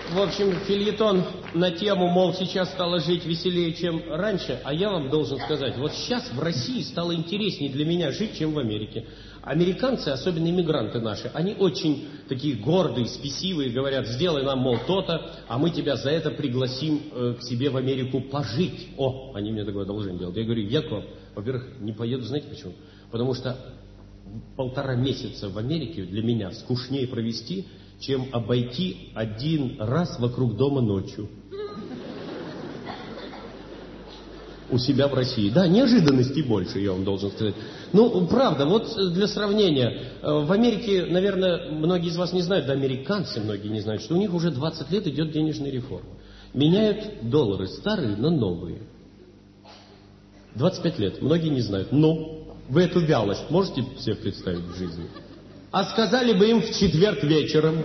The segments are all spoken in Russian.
В общем, фельетон на тему, мол, сейчас стало жить веселее, чем раньше. А я вам должен сказать, вот сейчас в России стало интереснее для меня жить, чем в Америке. Американцы, особенно иммигранты наши, они очень такие гордые, спесивые, говорят, сделай нам, мол, то-то, а мы тебя за это пригласим к себе в Америку пожить. О, они мне такое одолжение делают. Я говорю, я к вам, во-первых, не поеду, знаете почему? Потому что 1,5 месяца в Америке для меня скучнее провести, чем обойти 1 раз вокруг дома ночью. У себя в России. Да, неожиданностей больше, я вам должен сказать. Ну, правда, вот для сравнения. В Америке, наверное, многие из вас не знают, да, американцы многие не знают, что у них уже 20 лет идет денежная реформа. Меняют доллары старые на новые. 25 лет. Многие не знают. Но вы эту вялость можете себе представить в жизни? А сказали бы им в четверг вечером,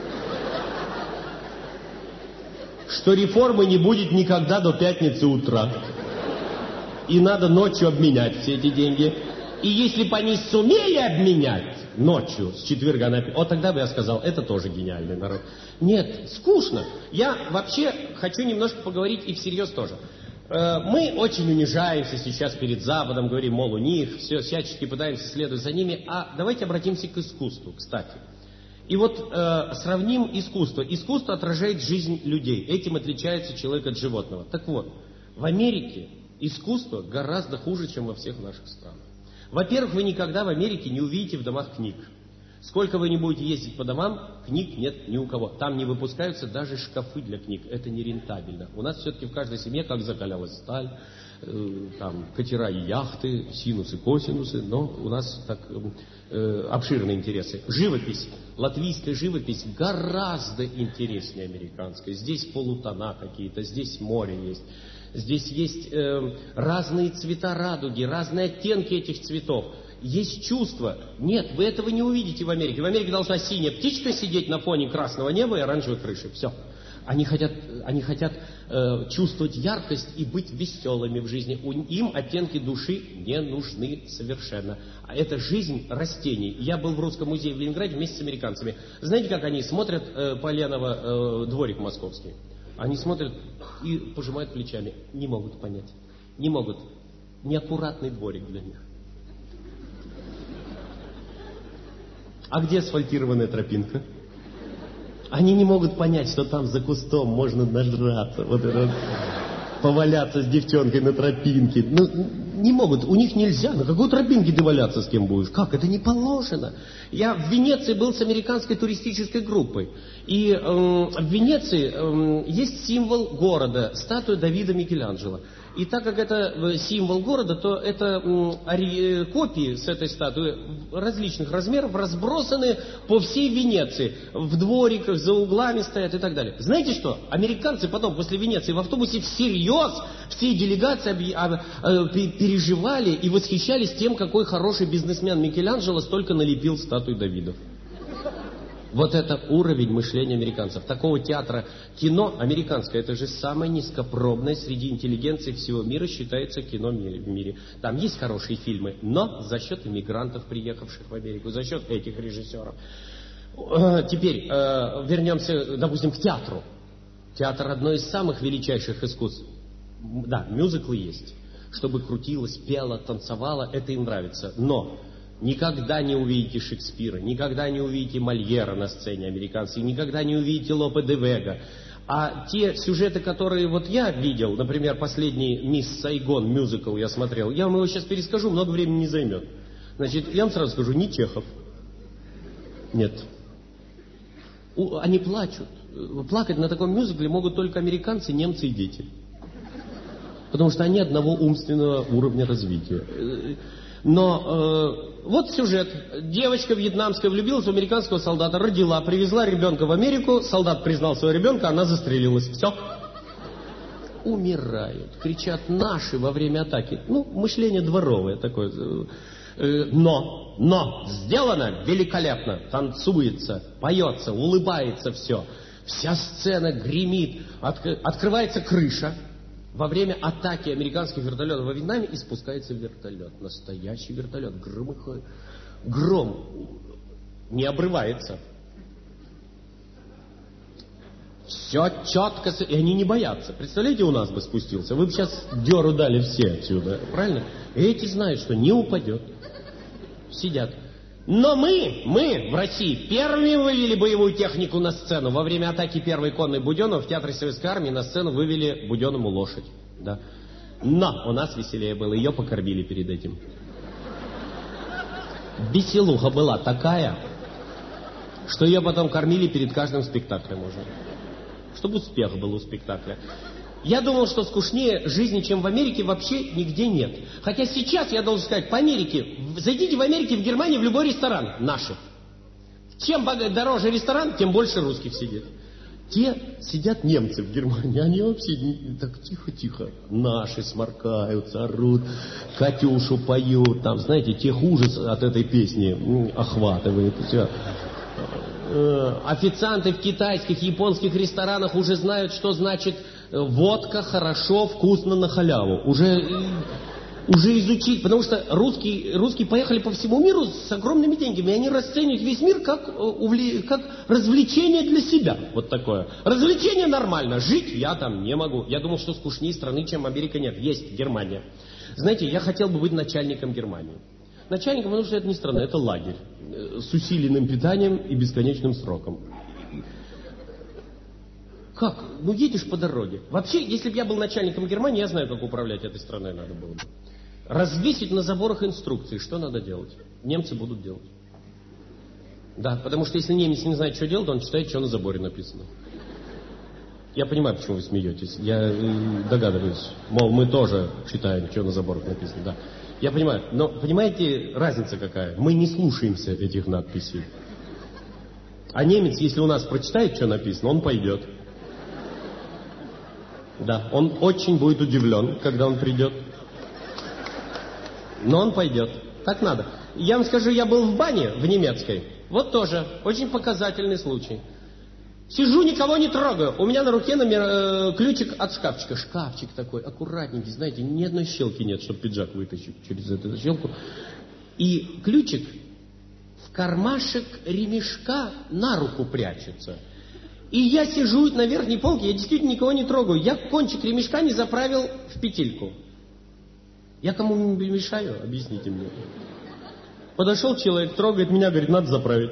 что реформы не будет никогда до пятницы утра. И надо ночью обменять все эти деньги. И если бы они сумели обменять ночью с четверга на пятницу, вот тогда бы я сказал, это тоже гениальный народ. Нет, скучно. Я вообще хочу немножко поговорить и всерьез тоже. Мы очень унижаемся сейчас перед Западом, говорим, мол, у них, все, всячески пытаемся следовать за ними. А давайте обратимся к искусству, кстати. И вот сравним искусство. Искусство отражает жизнь людей. Этим отличается человек от животного. Так вот, в Америке искусство гораздо хуже, чем во всех наших странах. Во-первых, вы никогда в Америке не увидите в домах книг. Сколько вы не будете ездить по домам, книг нет ни у кого. Там не выпускаются даже шкафы для книг. Это нерентабельно. У нас все-таки в каждой семье как закалялась сталь, там катера и яхты, синусы, косинусы, но у нас так обширные интересы. Живопись, латвийская живопись гораздо интереснее американской. Здесь полутона какие-то, здесь море есть. Здесь есть разные цвета радуги, разные оттенки этих цветов. Есть чувство. Нет, вы этого не увидите в Америке. В Америке должна синяя птичка сидеть на фоне красного неба и оранжевой крыши. Все. Они хотят чувствовать яркость и быть веселыми в жизни. Им оттенки души не нужны совершенно. А это жизнь растений. Я был в Русском музее в Ленинграде вместе с американцами. Знаете, как они смотрят Поленово дворик московский? Они смотрят и пожимают плечами. Не могут понять. Не могут. Неаккуратный дворик для них. А где асфальтированная тропинка? Они не могут понять, что там за кустом можно нажраться, вот это, поваляться с девчонкой на тропинке. Ну, не могут, у них нельзя. На какой тропинке ты валяться с кем будешь? Как? Это не положено. Я в Венеции был с американской туристической группой. И в Венеции есть символ города, статуя Давида Микеланджело. И так как это символ города, то это копии с этой статуи различных размеров разбросаны по всей Венеции. В двориках, за углами стоят и так далее. Знаете что? Американцы потом после Венеции в автобусе всерьез всей делегации переживали и восхищались тем, какой хороший бизнесмен Микеланджело столько налепил статуй Давидов. Вот это уровень мышления американцев. Такого театра, кино американское, это же самое низкопробное среди интеллигенции всего мира, считается кино в мире. Там есть хорошие фильмы, но за счет иммигрантов, приехавших в Америку, за счет этих режиссеров. Теперь вернемся, допустим, к театру. Театр одно из самых величайших искусств. Да, мюзиклы есть. Чтобы крутилось, пело, танцевало, это им нравится. Но никогда не увидите Шекспира, никогда не увидите Мольера на сцене американской, никогда не увидите Лопе де Вега. А те сюжеты, которые вот я видел, например, последний «Мисс Сайгон» мюзикл я смотрел, я вам его сейчас перескажу, много времени не займет. Значит, я вам сразу скажу, не Чехов. Нет. Они плачут. Плакать на таком мюзикле могут только американцы, немцы и дети. Потому что они одного умственного уровня развития. Но вот сюжет. Девочка вьетнамская влюбилась в американского солдата, родила, привезла ребенка в Америку, солдат признал своего ребенка, она застрелилась. Все. Умирают. Кричат наши во время атаки. Ну, мышление дворовое такое. Но сделано великолепно. Танцуется, поется, улыбается все. Вся сцена гремит. Открывается крыша. Во время атаки американских вертолетов во Вьетнаме и спускается вертолет. Настоящий вертолет. Громыхает. Гром не обрывается. Все четко, и они не боятся. Представляете, у нас бы спустился, вы бы сейчас дёру дали все отсюда, правильно? И эти знают, что не упадет. Сидят. Но мы в России первыми вывели боевую технику на сцену. Во время атаки первой конной Буденова в Театре Советской Армии на сцену вывели Буденову лошадь. Да. Но у нас веселее было, ее покормили перед этим. Веселуха была такая, что ее потом кормили перед каждым спектаклем уже. Чтобы успех был у спектакля. Я думал, что скучнее жизни, чем в Америке, вообще нигде нет. Хотя сейчас, я должен сказать, по Америке, зайдите в Америке, в Германии, в любой ресторан наших. Чем дороже ресторан, тем больше русских сидит. Те сидят немцы в Германии, они вообще так тихо-тихо. Наши сморкаются, орут, Катюшу поют. Там, знаете, тех ужас от этой песни охватывает. Все. Официанты в китайских, японских ресторанах уже знают, что значит водка хорошо, вкусно, на халяву. Уже изучить, потому что русские поехали по всему миру с огромными деньгами, и они расценивают весь мир как развлечение для себя. Вот такое. Развлечение нормально, жить я там не могу. Я думал, что скучнее страны, чем Америка, нет. Есть Германия. Знаете, я хотел бы быть начальником Германии. Начальником, потому что это не страна, это лагерь. С усиленным питанием и бесконечным сроком. Как? Ну, едешь по дороге. Вообще, если бы я был начальником Германии, я знаю, как управлять этой страной надо было бы. Развесить на заборах инструкции, что надо делать. Немцы будут делать. Да, потому что если немец не знает, что делать, он читает, что на заборе написано. Я понимаю, почему вы смеетесь. Я догадываюсь. Мол, мы тоже читаем, что на заборах написано. Да. Я понимаю. Но понимаете, разница какая? Мы не слушаемся этих надписей. А немец, если у нас прочитает, что написано, он пойдет. Да, он очень будет удивлен, когда он придет. Но он пойдет. Так надо. Я вам скажу, я был в бане в немецкой. Вот тоже. Очень показательный случай. Сижу, никого не трогаю. У меня на руке ключик от шкафчика. Шкафчик такой, аккуратненький, знаете, ни одной щелки нет, чтобы пиджак вытащить через эту щелку. И ключик в кармашек ремешка на руку прячется. И я сижу на верхней полке, я действительно никого не трогаю. Я кончик ремешка не заправил в петельку. Я кому мешаю? Объясните мне. Подошел человек, трогает меня, говорит, надо заправить.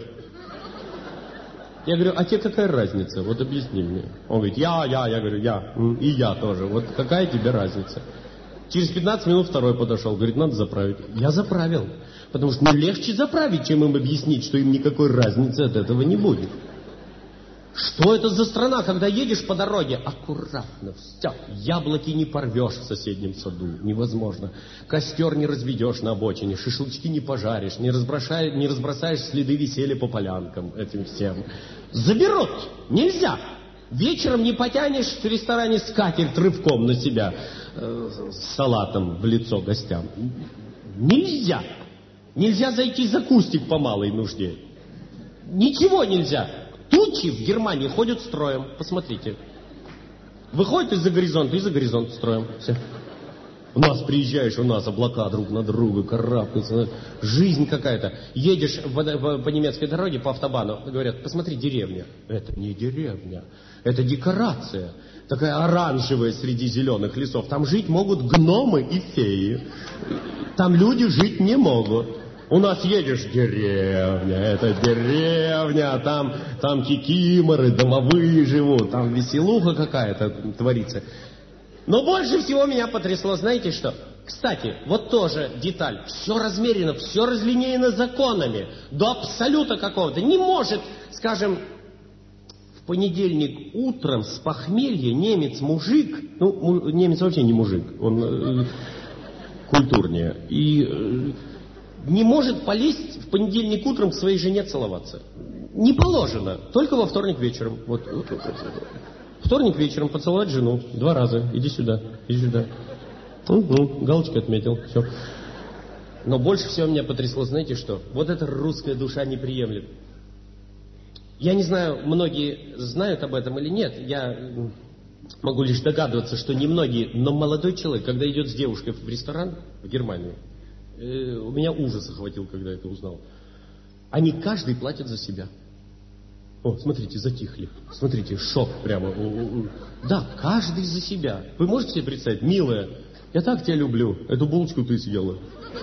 Я говорю, а тебе какая разница? Вот объясни мне. Он говорит, я говорю, я. И я тоже. Вот какая тебе разница? Через 15 минут второй подошел, говорит, надо заправить. Я заправил. Потому что легче заправить, чем им объяснить, что им никакой разницы от этого не будет. Что это за страна, когда едешь по дороге? Аккуратно, все. Яблоки не порвешь в соседнем саду. Невозможно. Костер не разведешь на обочине. Шашлычки не пожаришь. Не разбросаешь следы веселья по полянкам этим всем. Заберут. Нельзя. Вечером не потянешь в ресторане скатерть рывком на себя с салатом в лицо гостям. Нельзя. Нельзя зайти за кустик по малой нужде. Ничего нельзя. Тучи в Германии ходят строем. Посмотрите. Выходит из-за горизонта, из-за горизонта строем. Все. У нас приезжаешь, у нас облака друг на друга карабкаются. Жизнь какая-то. Едешь по немецкой дороге, по автобану, говорят, посмотри, деревня. Это не деревня. Это декорация. Такая оранжевая среди зеленых лесов. Там жить могут гномы и феи. Там люди жить не могут. У нас едешь, деревня, это деревня, там кикиморы, домовые живут, там веселуха какая-то творится. Но больше всего меня потрясло, знаете что? Кстати, вот тоже деталь. Все размерено, все разлинеено законами. До абсолюта какого-то. Не может, скажем, в понедельник утром с похмелья немец-мужик, ну, немец вообще не мужик, он культурнее, и не может полезть в понедельник утром к своей жене целоваться. Не положено. Только во вторник вечером. Вот. Вторник вечером поцеловать жену 2 раза. Иди сюда, иди сюда. Галочку отметил. Все. Но больше всего меня потрясло, знаете что? Вот эта русская душа не приемлет. Я не знаю, многие знают об этом или нет. Я могу лишь догадываться, что немногие. Но молодой человек, когда идет с девушкой в ресторан в Германию, у меня ужас охватил, когда это узнал. Они каждый платит за себя. О, смотрите, затихли. Смотрите, шок прямо. Да, каждый за себя. Вы можете себе представить, милая, я так тебя люблю, эту булочку ты съела.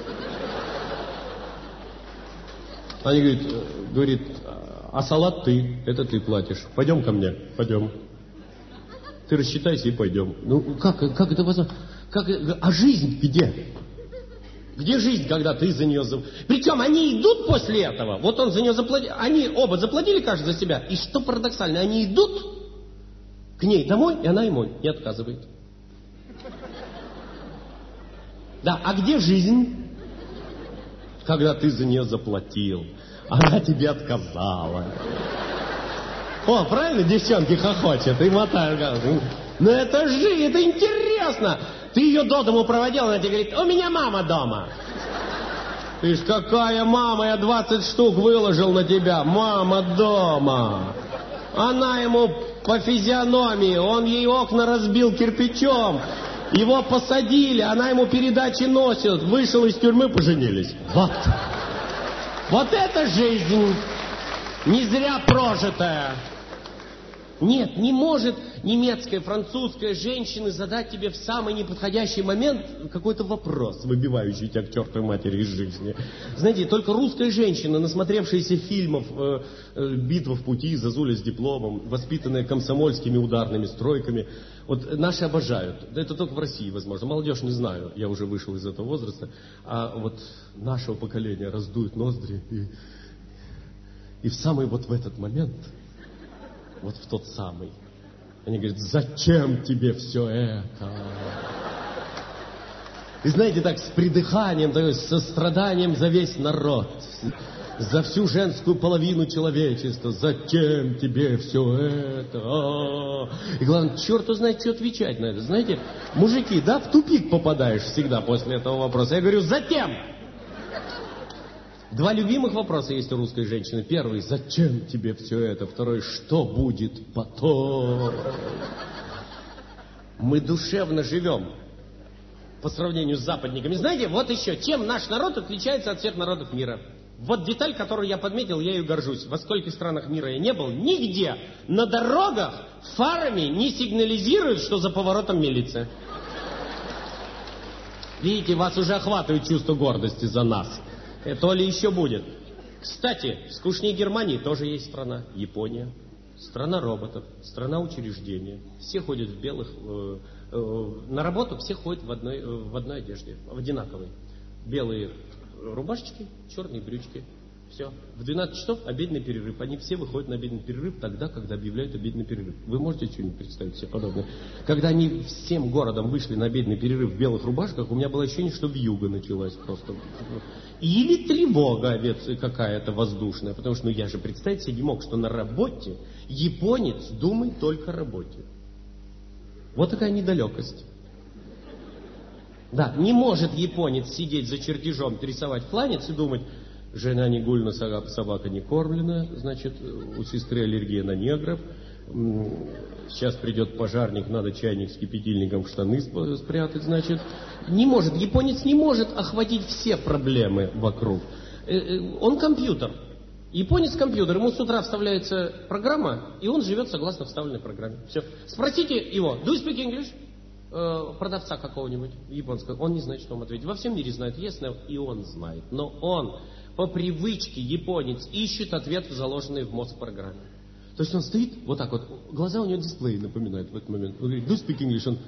Они говорит, а салат ты, это ты платишь. Пойдем ко мне, пойдем. Ты рассчитайся и пойдем. Ну, как это возможно? А жизнь где? Где жизнь, когда ты за нее... Причем они идут после этого. Вот он за нее заплатил. Они оба заплатили, каждый за себя. И что парадоксально, они идут к ней домой, и она ему не отказывает. Да, а где жизнь, когда ты за нее заплатил? Она тебе отказала. О, правильно, девчонки хохочет и мотают. Ну это жизнь, это интересно. Ты ее до дому проводил, она тебе говорит, у меня мама дома. Ты ж какая мама, я 20 штук выложил на тебя. Мама дома. Она ему по физиономии, он ей окна разбил кирпичом. Его посадили, она ему передачи носит. Вышел из тюрьмы, поженились. Вот. Вот это жизнь. Не зря прожитая. Нет, не может немецкая, французская женщина задать тебе в самый неподходящий момент какой-то вопрос, выбивающий тебя к чертовой матери из жизни. Знаете, только русская женщина, насмотревшаяся фильмов «Битва в пути», «Зазуля с дипломом», воспитанная комсомольскими ударными стройками, вот наши обожают. Это только в России возможно. Молодежь не знаю, я уже вышел из этого возраста. А вот нашего поколения раздуют ноздри и в самый вот в этот момент... Вот в тот самый. Они говорят, зачем тебе все это? И знаете, так с придыханием, с состраданием за весь народ, за всю женскую половину человечества. Зачем тебе все это? И главное, черту знает, что отвечать на это. Знаете, мужики, да, в тупик попадаешь всегда после этого вопроса. Я говорю, затем. Два любимых вопроса есть у русской женщины. Первый, зачем тебе все это? Второй, что будет потом? Мы душевно живем по сравнению с западниками. Знаете, вот еще, чем наш народ отличается от всех народов мира? Вот деталь, которую я подметил, я ею горжусь. Во скольких странах мира я не был, нигде на дорогах фарами не сигнализируют, что за поворотом милиция. Видите, вас уже охватывает чувство гордости за нас. То ли еще будет. Кстати, скучнее Германии тоже есть страна. Япония. Страна роботов. Страна учреждения. Все ходят в белых... на работу все ходят в одной одежде. В одинаковой. Белые рубашечки, черные брючки. Все. В 12 часов обеденный перерыв. Они все выходят на обеденный перерыв тогда, когда объявляют обеденный перерыв. Вы можете что-нибудь представить себе подобное? Когда они всем городом вышли на обеденный перерыв в белых рубашках, у меня было ощущение, что вьюга началась просто. Или тревога какая-то воздушная. Потому что я же представить себе не мог, что на работе японец думает только о работе. Вот такая недалекость. Да, не может японец сидеть за чертежом, рисовать фланец и думать... Жена не гульна, собака не кормлена, значит, у сестры аллергия на негров. Сейчас придет пожарник, надо чайник с кипятильником в штаны спрятать, значит. Не может, японец не может охватить все проблемы вокруг. Он компьютер. Японец компьютер, ему с утра вставляется программа, и он живет согласно вставленной программе. Все. Спросите его, do you speak English? Продавца какого-нибудь японского. Он не знает, что вам ответить. Во всем мире знают, ясно, и он знает. Но он по привычке, японец, ищет ответ, заложенный в мозг программе. То есть он стоит вот так вот, глаза у него дисплей напоминают в этот момент. Он говорит, do you speak English? Он,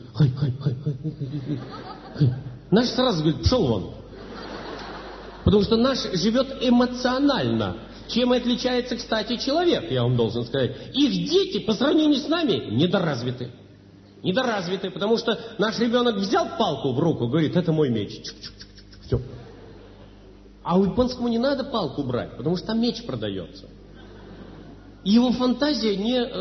наш сразу говорит, пшел вон. Потому что наш живет эмоционально. Чем и отличается, кстати, человек, я вам должен сказать. Их дети, по сравнению с нами, недоразвиты. Недоразвиты, потому что наш ребенок взял палку в руку, говорит, это мой меч. Все. А у японскому не надо палку брать, потому что там меч продается. И его фантазия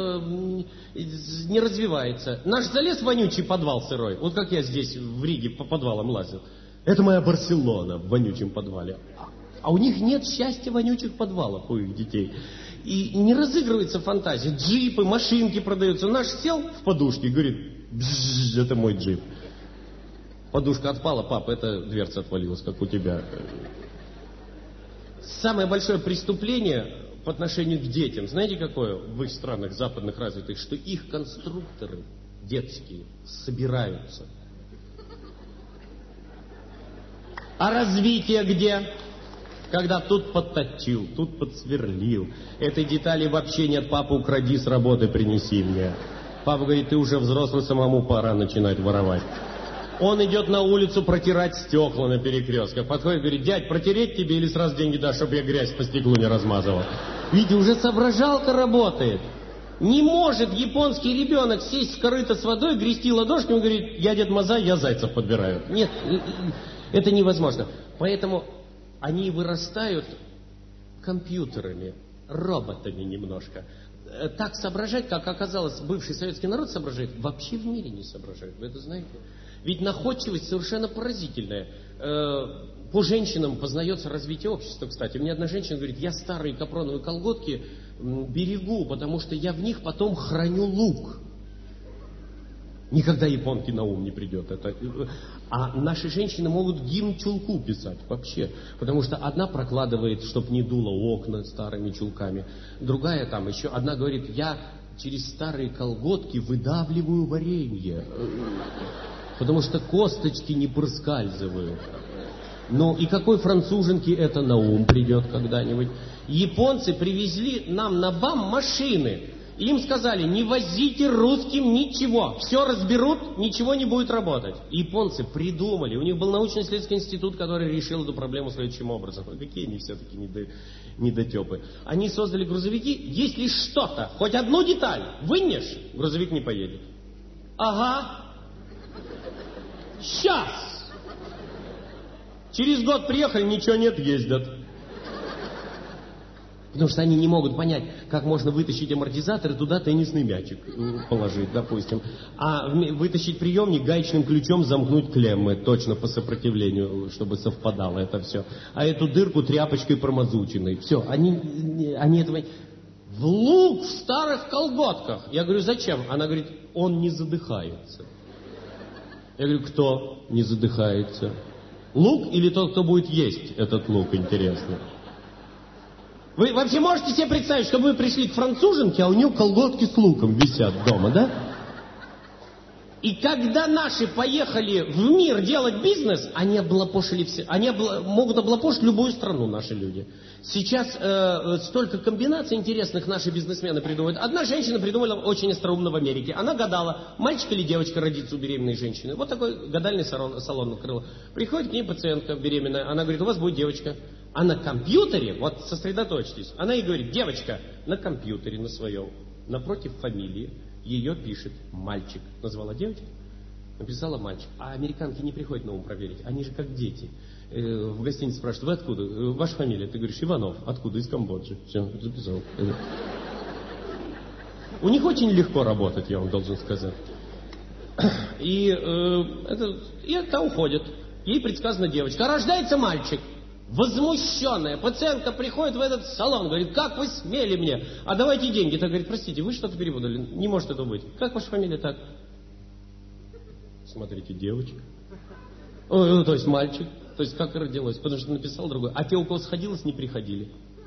не развивается. Наш залез в вонючий подвал сырой. Вот как я здесь в Риге по подвалам лазил. Это моя Барселона в вонючем подвале. А у них нет счастья вонючих подвалов у их детей. И не разыгрывается фантазия. Джипы, машинки продаются. Наш сел в подушке и говорит, это мой джип. Подушка отпала, пап, это дверца отвалилась, как у тебя. Самое большое преступление по отношению к детям, знаете, какое в их странах западных развитых, что их конструкторы детские собираются. А развитие где? Когда тут подточил, тут подсверлил. Этой детали вообще нет, папа, укради с работы, принеси мне. Папа говорит, ты уже взрослый, самому пора начинать воровать. Он идет на улицу протирать стекла на перекрестках. Подходит, говорит, дядь, протереть тебе или сразу деньги дашь, чтобы я грязь по стеклу не размазывал? Видите, уже соображалка работает. Не может японский ребенок сесть в корыто с водой, грести ладошками и говорить, я Дед Мазай, я зайцев подбираю. Нет, это невозможно. Поэтому они вырастают компьютерами, роботами немножко. Так соображать, как оказалось, бывший советский народ соображает, вообще в мире не соображает. Вы это знаете? Ведь находчивость совершенно поразительная. По женщинам познается развитие общества, кстати. Мне одна женщина говорит, я старые капроновые колготки берегу, потому что я в них потом храню лук. Никогда японке на ум не придет это. А наши женщины могут гимн чулку писать вообще. Потому что одна прокладывает, чтоб не дуло окна старыми чулками. Другая там еще, одна говорит, я через старые колготки выдавливаю варенье. Потому что косточки не проскальзывают. Ну и какой француженке это на ум придет когда-нибудь? Японцы привезли нам на БАМ машины. Им сказали, не возите русским ничего. Все разберут, ничего не будет работать. Японцы придумали. У них был научно-исследовательский институт, который решил эту проблему следующим образом. Какие они все-таки недотепы. Они создали грузовики. Если что-то, хоть одну деталь вынешь, грузовик не поедет. Ага. Сейчас. Через год приехали, ничего нет, ездят. Потому что они не могут понять, как можно вытащить амортизатор и туда теннисный мячик положить, допустим. А вытащить приемник, гаечным ключом замкнуть клеммы, точно по сопротивлению, чтобы совпадало это все. А эту дырку тряпочкой промазученной. Все, они этого... В лук в старых колготках. Я говорю, зачем? Она говорит, он не задыхается. Я говорю, кто не задыхается? Лук или тот, кто будет есть этот лук, интересно? Вы вообще можете себе представить, что вы пришли к француженке, а у нее колготки с луком висят дома, да? И когда наши поехали в мир делать бизнес, они облапошили все, могут облапошить любую страну, наши люди. Сейчас столько комбинаций интересных наши бизнесмены придумывают. Одна женщина придумала очень остроумно в Америке. Она гадала, мальчик или девочка родится у беременной женщины. Вот такой гадальный салон открыла. Приходит к ней пациентка беременная, она говорит, у вас будет девочка. А на компьютере, вот сосредоточьтесь, она ей говорит, девочка, на компьютере на своем, напротив фамилии, ее пишет мальчик. Назвала девочку, написала мальчик. А американки не приходят на ум проверить, они же как дети. В гостинице спрашивают, вы откуда? Ваша фамилия? Ты говоришь, Иванов. Откуда? Из Камбоджи. Все, записал. У них очень легко работать, я вам должен сказать. И это уходит. Ей предсказана девочка. А рождается мальчик. Возмущенная пациентка приходит в этот салон, говорит, как вы смели мне? А давайте деньги. Так говорит, простите, вы что-то перепутали, не может этого быть. Как ваша фамилия так? Смотрите, девочка. То есть мальчик. То есть как родилась, потому что написал другой. А те, у кого сходилось, не приходили.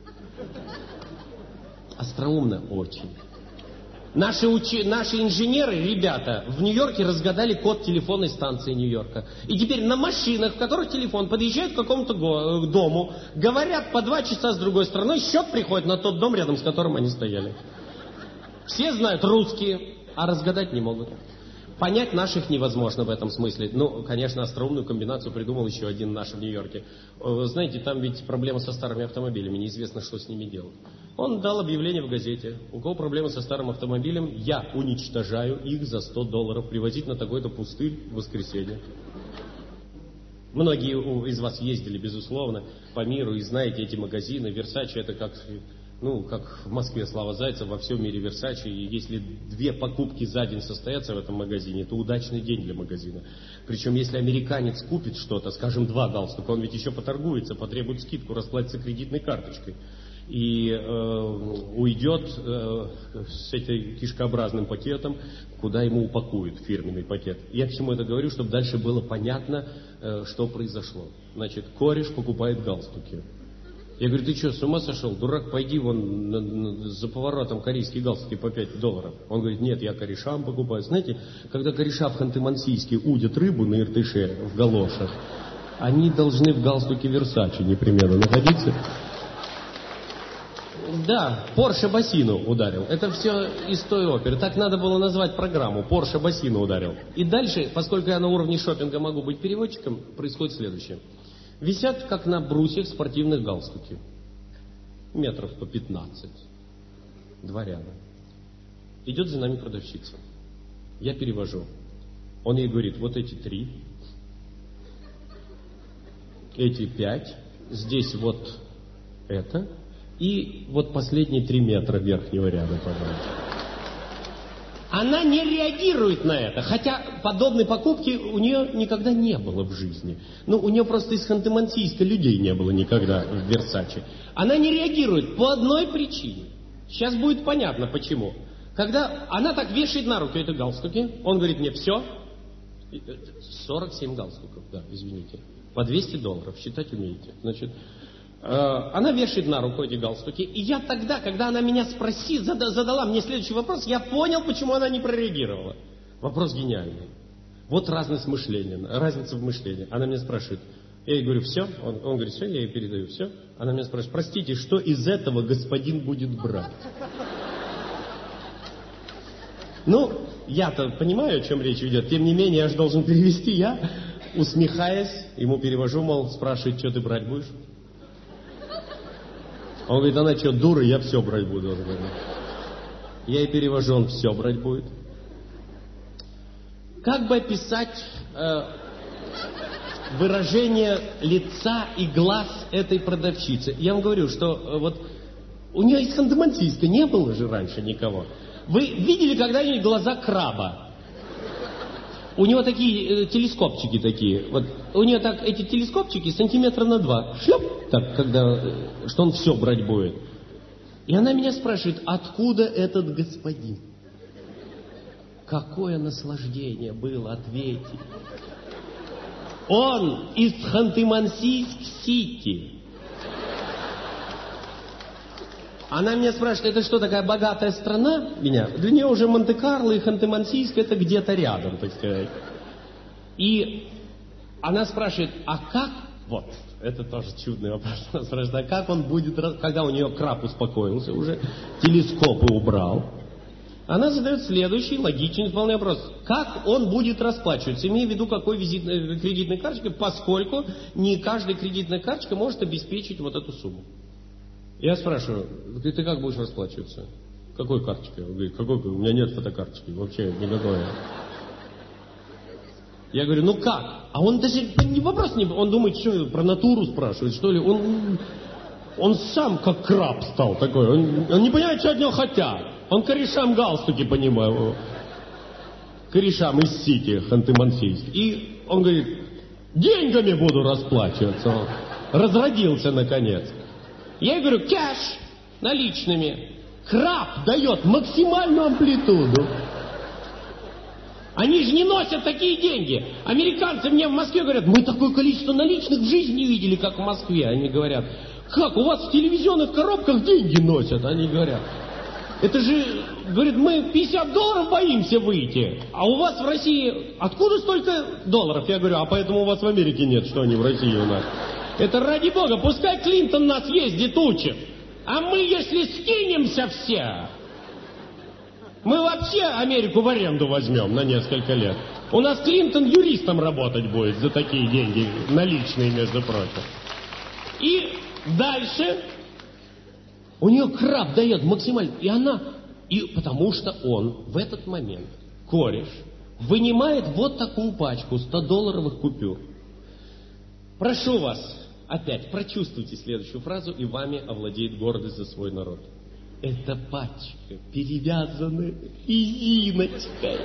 Остроумно очень. Наши инженеры, ребята, в Нью-Йорке разгадали код телефонной станции Нью-Йорка. И теперь на машинах, в которых телефон, подъезжают к какому-то дому, говорят по 2 часа с другой стороны, счет приходит на тот дом, рядом с которым они стояли. Все знают русские, а разгадать не могут. Понять наших невозможно в этом смысле. Ну, конечно, остроумную комбинацию придумал еще один наш в Нью-Йорке. Знаете, там ведь проблема со старыми автомобилями, неизвестно, что с ними делать. Он дал объявление в газете. У кого проблемы со старым автомобилем, я уничтожаю их за $100. Привозить на такой-то пустырь в воскресенье. Многие из вас ездили, безусловно, по миру и знаете эти магазины. Версачи это как в Москве Слава Зайцев, во всем мире Версачи. И если 2 покупки за день состоятся в этом магазине, это удачный день для магазина. Причем, если американец купит что-то, скажем, 2 галстука, он ведь еще поторгуется, потребует скидку, расплатится кредитной карточкой. И уйдет с этим кишкообразным пакетом, куда ему упакуют фирменный пакет. Я к чему это говорю, чтобы дальше было понятно, что произошло. Значит, кореш покупает галстуки. Я говорю, ты что, с ума сошел? Дурак, пойди вон за поворотом корейские галстуки по $5. Он говорит, нет, я корешам покупаю. Знаете, когда кореша в Ханты-Мансийске удят рыбу на Иртыше в галошах, они должны в галстуке Версачи непременно находиться. Да, Порше Бассину ударил. Это все из той оперы. Так надо было назвать программу. Порше Бассину ударил. И дальше, поскольку я на уровне шопинга могу быть переводчиком, происходит следующее. Висят, как на брусьях, спортивных галстуки. Метров по 15. 2 ряда. Идет за нами продавщица. Я перевожу. Он ей говорит, вот эти 3. Эти 5. Здесь вот это. И вот последние 3 метра верхнего ряда, пожалуйста. Она не реагирует на это, хотя подобной покупки у нее никогда не было в жизни. Ну, у нее просто из Ханты-Мансийска людей не было никогда в Версаче. Она не реагирует по одной причине. Сейчас будет понятно, почему. Когда она так вешает на руку эти галстуки, он говорит мне, все, 47 галстуков, да, извините, по $200, считать умеете. Значит, она вешает на руку эти галстуки, и я тогда, когда она меня задала мне следующий вопрос, я понял, почему она не прореагировала. Вопрос гениальный. Вот разность мышления, разница в мышлении. Она меня спрашивает, я ей говорю, все, он говорит, все, я ей передаю, все. Она меня спрашивает, простите, что из этого господин будет брать? Ну, я-то понимаю, о чем речь идет, тем не менее, я же должен перевести, я, усмехаясь, ему перевожу, мол, спрашивает, что ты брать будешь? Он говорит, она что, дура, я все брать буду. Он говорит. Я ей перевожу, он все брать будет. Как бы описать выражение лица и глаз этой продавщицы? Я вам говорю, что вот у нее из Ханты-Мансийска не было же раньше никого. Вы видели когда-нибудь глаза краба? У него такие телескопчики такие. Вот у нее так эти телескопчики сантиметра на 2. Шлеп, так, когда, что он все брать будет. И она меня спрашивает, откуда этот господин? Какое наслаждение было ответить. Он из Ханты-Мансийск-Сити. Она меня спрашивает, это что, такая богатая страна? Меня? Для нее уже Монте-Карло и Ханты-Мансийск это где-то рядом, так сказать. И она спрашивает, а как, вот, это тоже чудный вопрос, она спрашивает, а как он будет, когда у нее краб успокоился, уже телескопы убрал. Она задает следующий, логичный вполне вопрос. Как он будет расплачиваться, имея в виду, какой кредитной карточкой, поскольку не каждая кредитная карточка может обеспечить вот эту сумму. Я спрашиваю, ты как будешь расплачиваться? Какой карточкой? Он говорит, какой? У меня нет фотокарточки, вообще никакой. Я говорю, ну как? А он даже вопрос не... Он думает, что про натуру спрашивает, что ли? Он сам как краб стал такой. Он не понимает, что от него хотят. Он корешам галстуки, понимаю. Корешам из Сити, Ханты-Мансийск. И он говорит, деньгами буду расплачиваться. Он разродился наконец. Я ей говорю, кэш, наличными. Краб дает максимальную амплитуду. Они же не носят такие деньги. Американцы мне в Москве говорят, мы такое количество наличных в жизни не видели, как в Москве. Они говорят, как, у вас в телевизионных коробках деньги носят? Они говорят, это же, говорит, мы $50 боимся выйти. А у вас в России, откуда столько долларов? Я говорю, а поэтому у вас в Америке нет, что они в России у нас. Это ради бога, пускай Клинтон нас ездит, учит. А мы, если скинемся все, мы вообще Америку в аренду возьмем на несколько лет. У нас Клинтон юристом работать будет за такие деньги, наличные, между прочим. И дальше у нее краб дает максимально. И потому что он в этот момент, кореш, вынимает вот такую пачку $100 купюр. Прошу вас, опять прочувствуйте следующую фразу, и вами овладеет гордость за свой народ. Эта пачка перевязана резиночкой.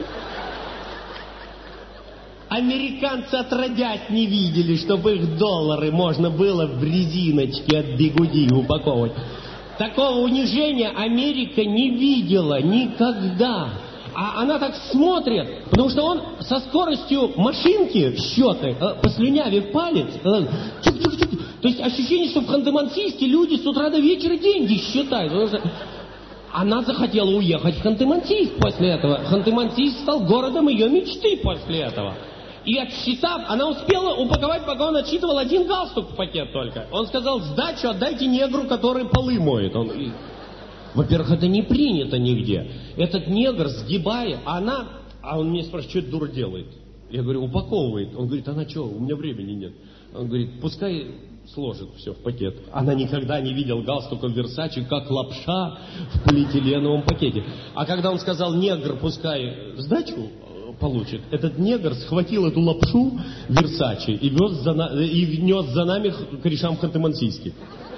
Американцы отродясь не видели, чтобы их доллары можно было в резиночке от бигуди упаковывать. Такого унижения Америка не видела никогда. А она так смотрит, потому что он со скоростью машинки, счеты, послюнявив палец, То есть ощущение, что в Ханты-Мансийске люди с утра до вечера деньги считают. Потому что она захотела уехать в Ханты-Мансийск после этого. Ханты-Мансийск стал городом ее мечты после этого. И отсчитав, она успела упаковать, пока он отсчитывал один галстук в пакет только. Он сказал: сдачу отдайте негру, который полы моет. Во-первых, это не принято нигде. Этот негр, сгибая, а он меня спрашивает, что эта дура делает? Я говорю, упаковывает. Он говорит, она что, у меня времени нет. Он говорит, пускай сложит все в пакет. Она никогда не видела галстука в Версаче, как лапша в полиэтиленовом пакете. А когда он сказал, негр пускай сдачу получит, этот негр схватил эту лапшу Версаче и внес за нами к корешам в Ханты-Мансийске.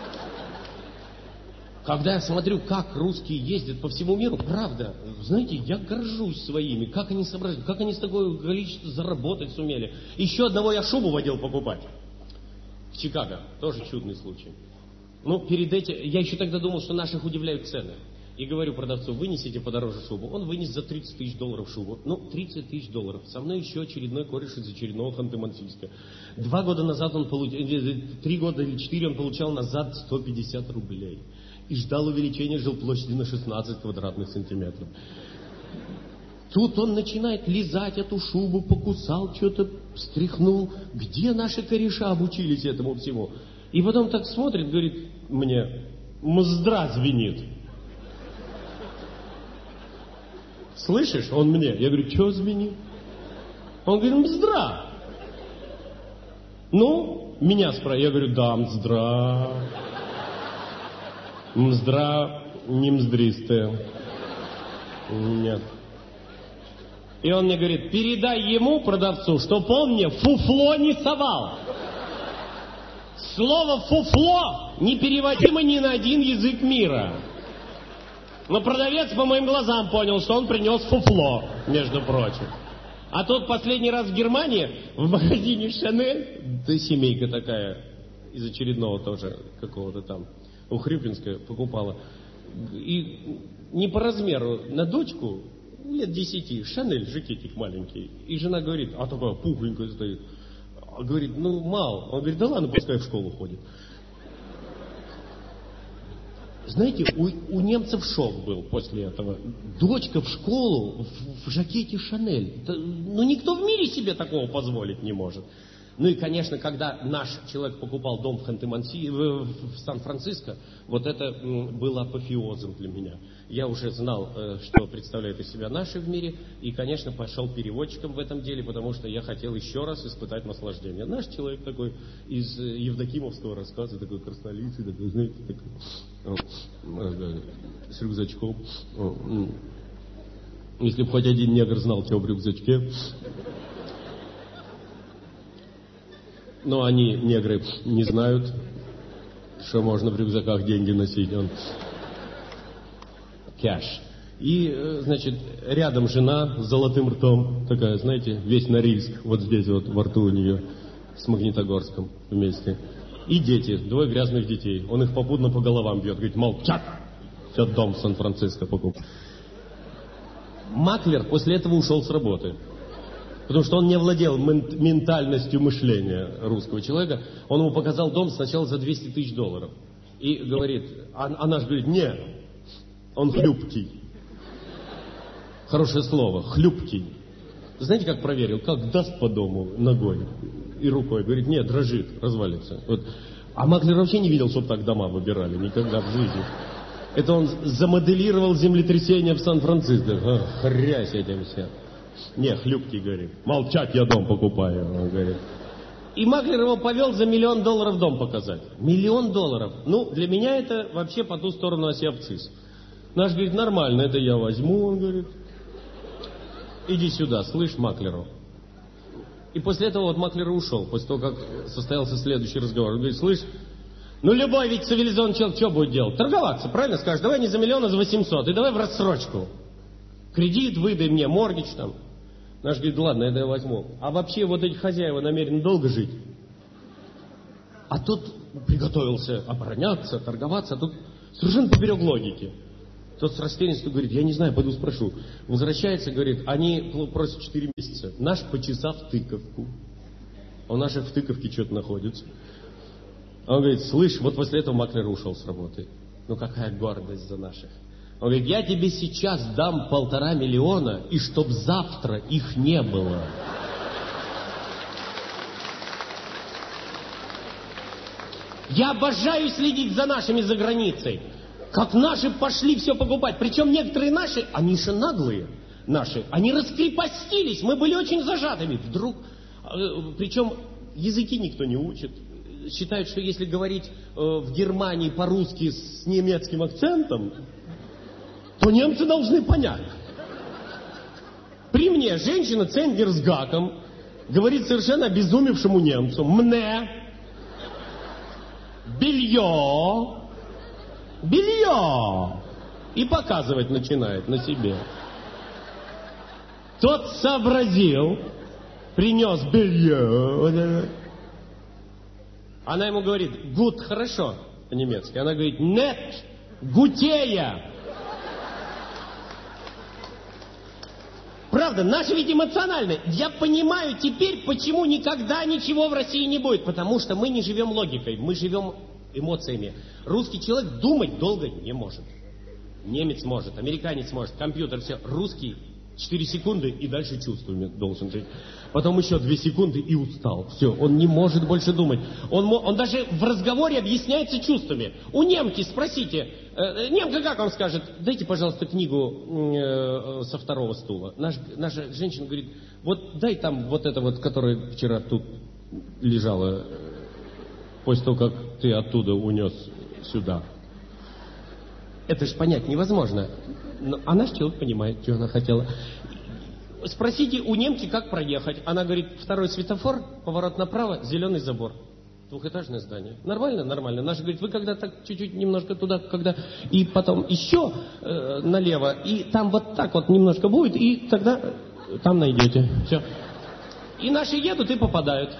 Когда я смотрю, как русские ездят по всему миру, правда, знаете, я горжусь своими, как они сообразили, как они с такое количество заработать сумели. Еще одного я шубу водил покупать. В Чикаго, тоже чудный случай. Ну, перед этим, я еще тогда думал, что наших удивляют цены. И говорю продавцу, вынесите подороже шубу. Он вынес за $30 000 шубу. Ну, $30 000. Со мной еще очередной кореш из очередного Ханты-Мансийска. 2 года назад 3 года или 4 он получал назад 150 рублей. И ждал увеличения жилплощади на 16 квадратных сантиметров. Тут он начинает лизать эту шубу, покусал, что-то встряхнул. Где наши кореша обучились этому всему? И потом так смотрит, говорит мне, мздра звенит. Слышишь? Он мне. Я говорю, что звенит? Он говорит, мздра. Ну, меня спрашивает. Я говорю, да, мздра. Мздра не мздристая. Нет. И он мне говорит, передай ему, продавцу, чтоб он мне фуфло не совал. Слово фуфло непереводимо ни на один язык мира. Но продавец по моим глазам понял, что он принес фуфло, между прочим. А тут последний раз в Германии, в магазине Шанель, да семейка такая, из очередного тоже какого-то там, у Хрюпинска покупала. И не по размеру, на дочку, лет 10, Шанель, жакетик маленький. И жена говорит, а такая пухленькая стоит. Говорит, ну мало. Он говорит, да ладно, пускай в школу ходит. Знаете, у немцев шок был после этого. Дочка в школу в жакете Шанель. Ну, никто в мире себе такого позволить не может. Ну и, конечно, когда наш человек покупал дом в в Сан-Франциско, вот это было апофеозом для меня. Я уже знал, что представляет из себя наши в мире, и, конечно, пошел переводчиком в этом деле, потому что я хотел еще раз испытать наслаждение. Наш человек такой из Евдокимовского рассказа, такой краснолицый, такой, знаете, такой, с рюкзачком. Если бы хоть один негр знал, что в рюкзачке. Но они, негры, не знают, что можно в рюкзаках деньги носить. Он кэш. И, значит, рядом жена с золотым ртом, такая, знаете, весь Норильск, вот здесь вот во рту у нее, с Магнитогорском вместе. И дети, 2 грязных детей. Он их попутно по головам бьет, говорит, молчат, все дом в Сан-Франциско покупал. Маклер после этого ушел с работы. Потому что он не владел ментальностью мышления русского человека. Он ему показал дом сначала за $200 000. И говорит, а наш говорит, не, он хлюпкий. Хорошее слово, хлюпкий. Знаете, как проверил? Как даст по дому ногой и рукой. Говорит, нет, дрожит, развалится. Вот. А Маклер вообще не видел, чтобы так дома выбирали никогда в жизни. Это он замоделировал землетрясение в Сан-Франциско. Хрясь этим всем. Не, хлюпкий, говорит. Молчать, я дом покупаю, он говорит. И Маклер его повел за $1 миллион дом показать. $1 миллион. Ну, для меня это вообще по ту сторону оси абсцисс. Наш говорит, нормально, это я возьму, он говорит. Иди сюда, слышь, Маклеру. И после этого вот Маклер ушел, после того, как состоялся следующий разговор. Он говорит, слышь, ну любой ведь цивилизованный человек что будет делать? Торговаться, правильно скажешь? Давай не за 1 миллион, а за 800, и давай в рассрочку. Кредит выдай мне, моргидж там. Наш говорит, ладно, это я возьму. А вообще вот эти хозяева намерены долго жить. А тут приготовился обороняться, торговаться, а тут совершенно поперек логики. Тот с растерянностью говорит, я не знаю, пойду спрошу. Возвращается, говорит, они просят 4 месяца. Наш по часа в тыковку. А у наших в тыковке что-то находится. Он говорит, слышь, вот после этого Маклер ушел с работы. Ну какая гордость за наших. Он говорит, я тебе сейчас дам 1,5 миллиона, и чтоб завтра их не было. Я обожаю следить за нашими за границей. Как наши пошли все покупать. Причем некоторые наши, они же наглые наши, они раскрепостились. Мы были очень зажатыми. Вдруг, причем языки никто не учит. Считают, что если говорить в Германии по-русски с немецким акцентом, то немцы должны понять. При мне женщина цендер с гаком говорит совершенно обезумевшему немцу: «Мне белье, белье!» И показывать начинает на себе. Тот сообразил, принес белье. Она ему говорит: «Гуд», хорошо, по-немецки. Она говорит: «Нет, гутея». Правда, наши ведь эмоциональные. Я понимаю теперь, почему никогда ничего в России не будет. Потому что мы не живем логикой, мы живем эмоциями. Русский человек думать долго не может. Немец может, американец может, компьютер, все. Русский 4 секунды и дальше чувствами должен жить. Потом еще 2 секунды и устал. Все, он не может больше думать. Он даже в разговоре объясняется чувствами. У немки спросите, немка как вам скажет: «Дайте, пожалуйста, книгу со 2-го стула». Наша женщина говорит: «Вот дай там вот это вот, которая вчера тут лежала, после того, как ты оттуда унес сюда». Это же понять невозможно. Но она же человек понимает, что она хотела. Спросите у немки, как проехать. Она говорит: 2-й светофор, поворот направо, зеленый забор. 2-этажное здание. Нормально? Нормально. Наша говорит: вы когда так чуть-чуть немножко туда, когда... И потом еще налево, и там вот так вот немножко будет, и тогда там найдете. Все. И наши едут и попадают.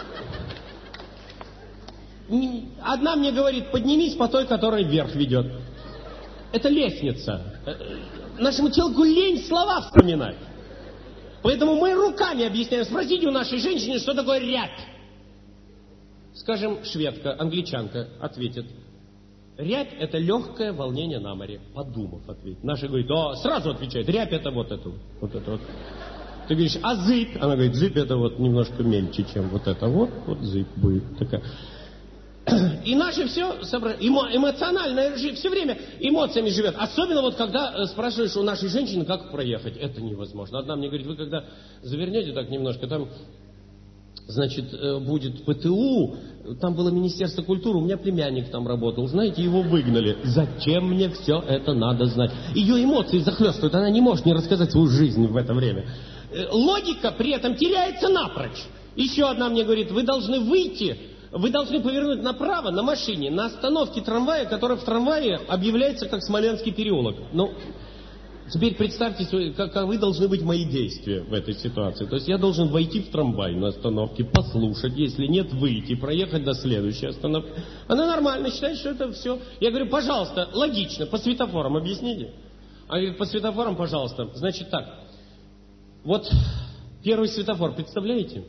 Одна мне говорит: поднимись по той, которая вверх ведет. Это лестница. Нашему человеку лень слова вспоминать. Поэтому мы руками объясняем. Спросите у нашей женщины, что такое рябь. Скажем, шведка, англичанка ответит: рябь — это легкое волнение на море. Подумав, ответит. Наша говорит: сразу отвечает: рябь — это вот это вот. Ты говоришь: а зыбь? Она говорит: зыбь — это вот немножко мельче, чем вот это. Вот зыбь будет такая. И наши все эмоционально все время эмоциями живет. Особенно вот когда спрашиваешь у нашей женщины, как проехать. Это невозможно. Одна мне говорит: вы когда завернете так немножко, там, значит, будет ПТУ, там было Министерство культуры, у меня племянник там работал, знаете, его выгнали. Зачем мне все это надо знать? Ее эмоции захлестывают, она не может не рассказать свою жизнь в это время. Логика при этом теряется напрочь. Еще одна мне говорит: вы должны выйти, вы должны повернуть направо на машине, на остановке трамвая, которая в трамвае объявляется как Смоленский переулок. Ну, теперь представьте, как вы должны быть мои действия в этой ситуации. То есть я должен войти в трамвай на остановке, послушать, если нет, выйти, проехать до следующей остановки. Она нормально считает, что это все. Я говорю: пожалуйста, логично, по светофорам объясните. Она говорит: по светофорам, пожалуйста. Значит так, вот 1-й светофор, представляете?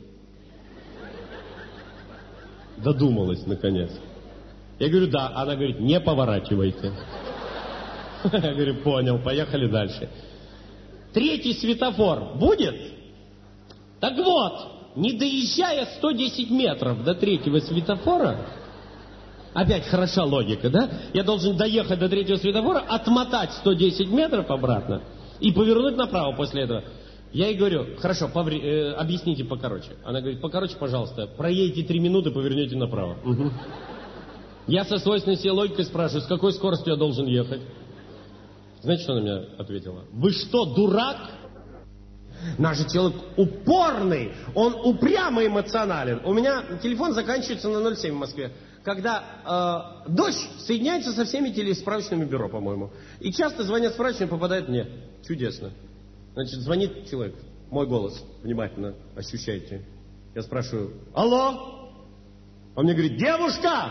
Додумалась, наконец. Я говорю: да. Она говорит: не поворачивайте. Я говорю: понял, поехали дальше. 3-й светофор будет? Так вот, не доезжая 110 метров до 3-го светофора, опять хороша логика, да? Я должен доехать до 3-го светофора, отмотать 110 метров обратно и повернуть направо после этого. Я ей говорю: хорошо, объясните покороче. Она говорит: покороче, пожалуйста, проедете 3 минуты, повернете направо. Угу. Я со свойственной себе логикой спрашиваю: с какой скоростью я должен ехать? Знаете, что она мне ответила? Вы что, дурак? Наш же человек упорный, он упрямо эмоционален. У меня телефон заканчивается на 0,7 в Москве, когда дождь соединяется со всеми телесправочными бюро, по-моему. И часто звонят справочные, попадают мне. Чудесно. Значит, звонит человек, мой голос, внимательно ощущайте. Я спрашиваю: алло? Он мне говорит: девушка!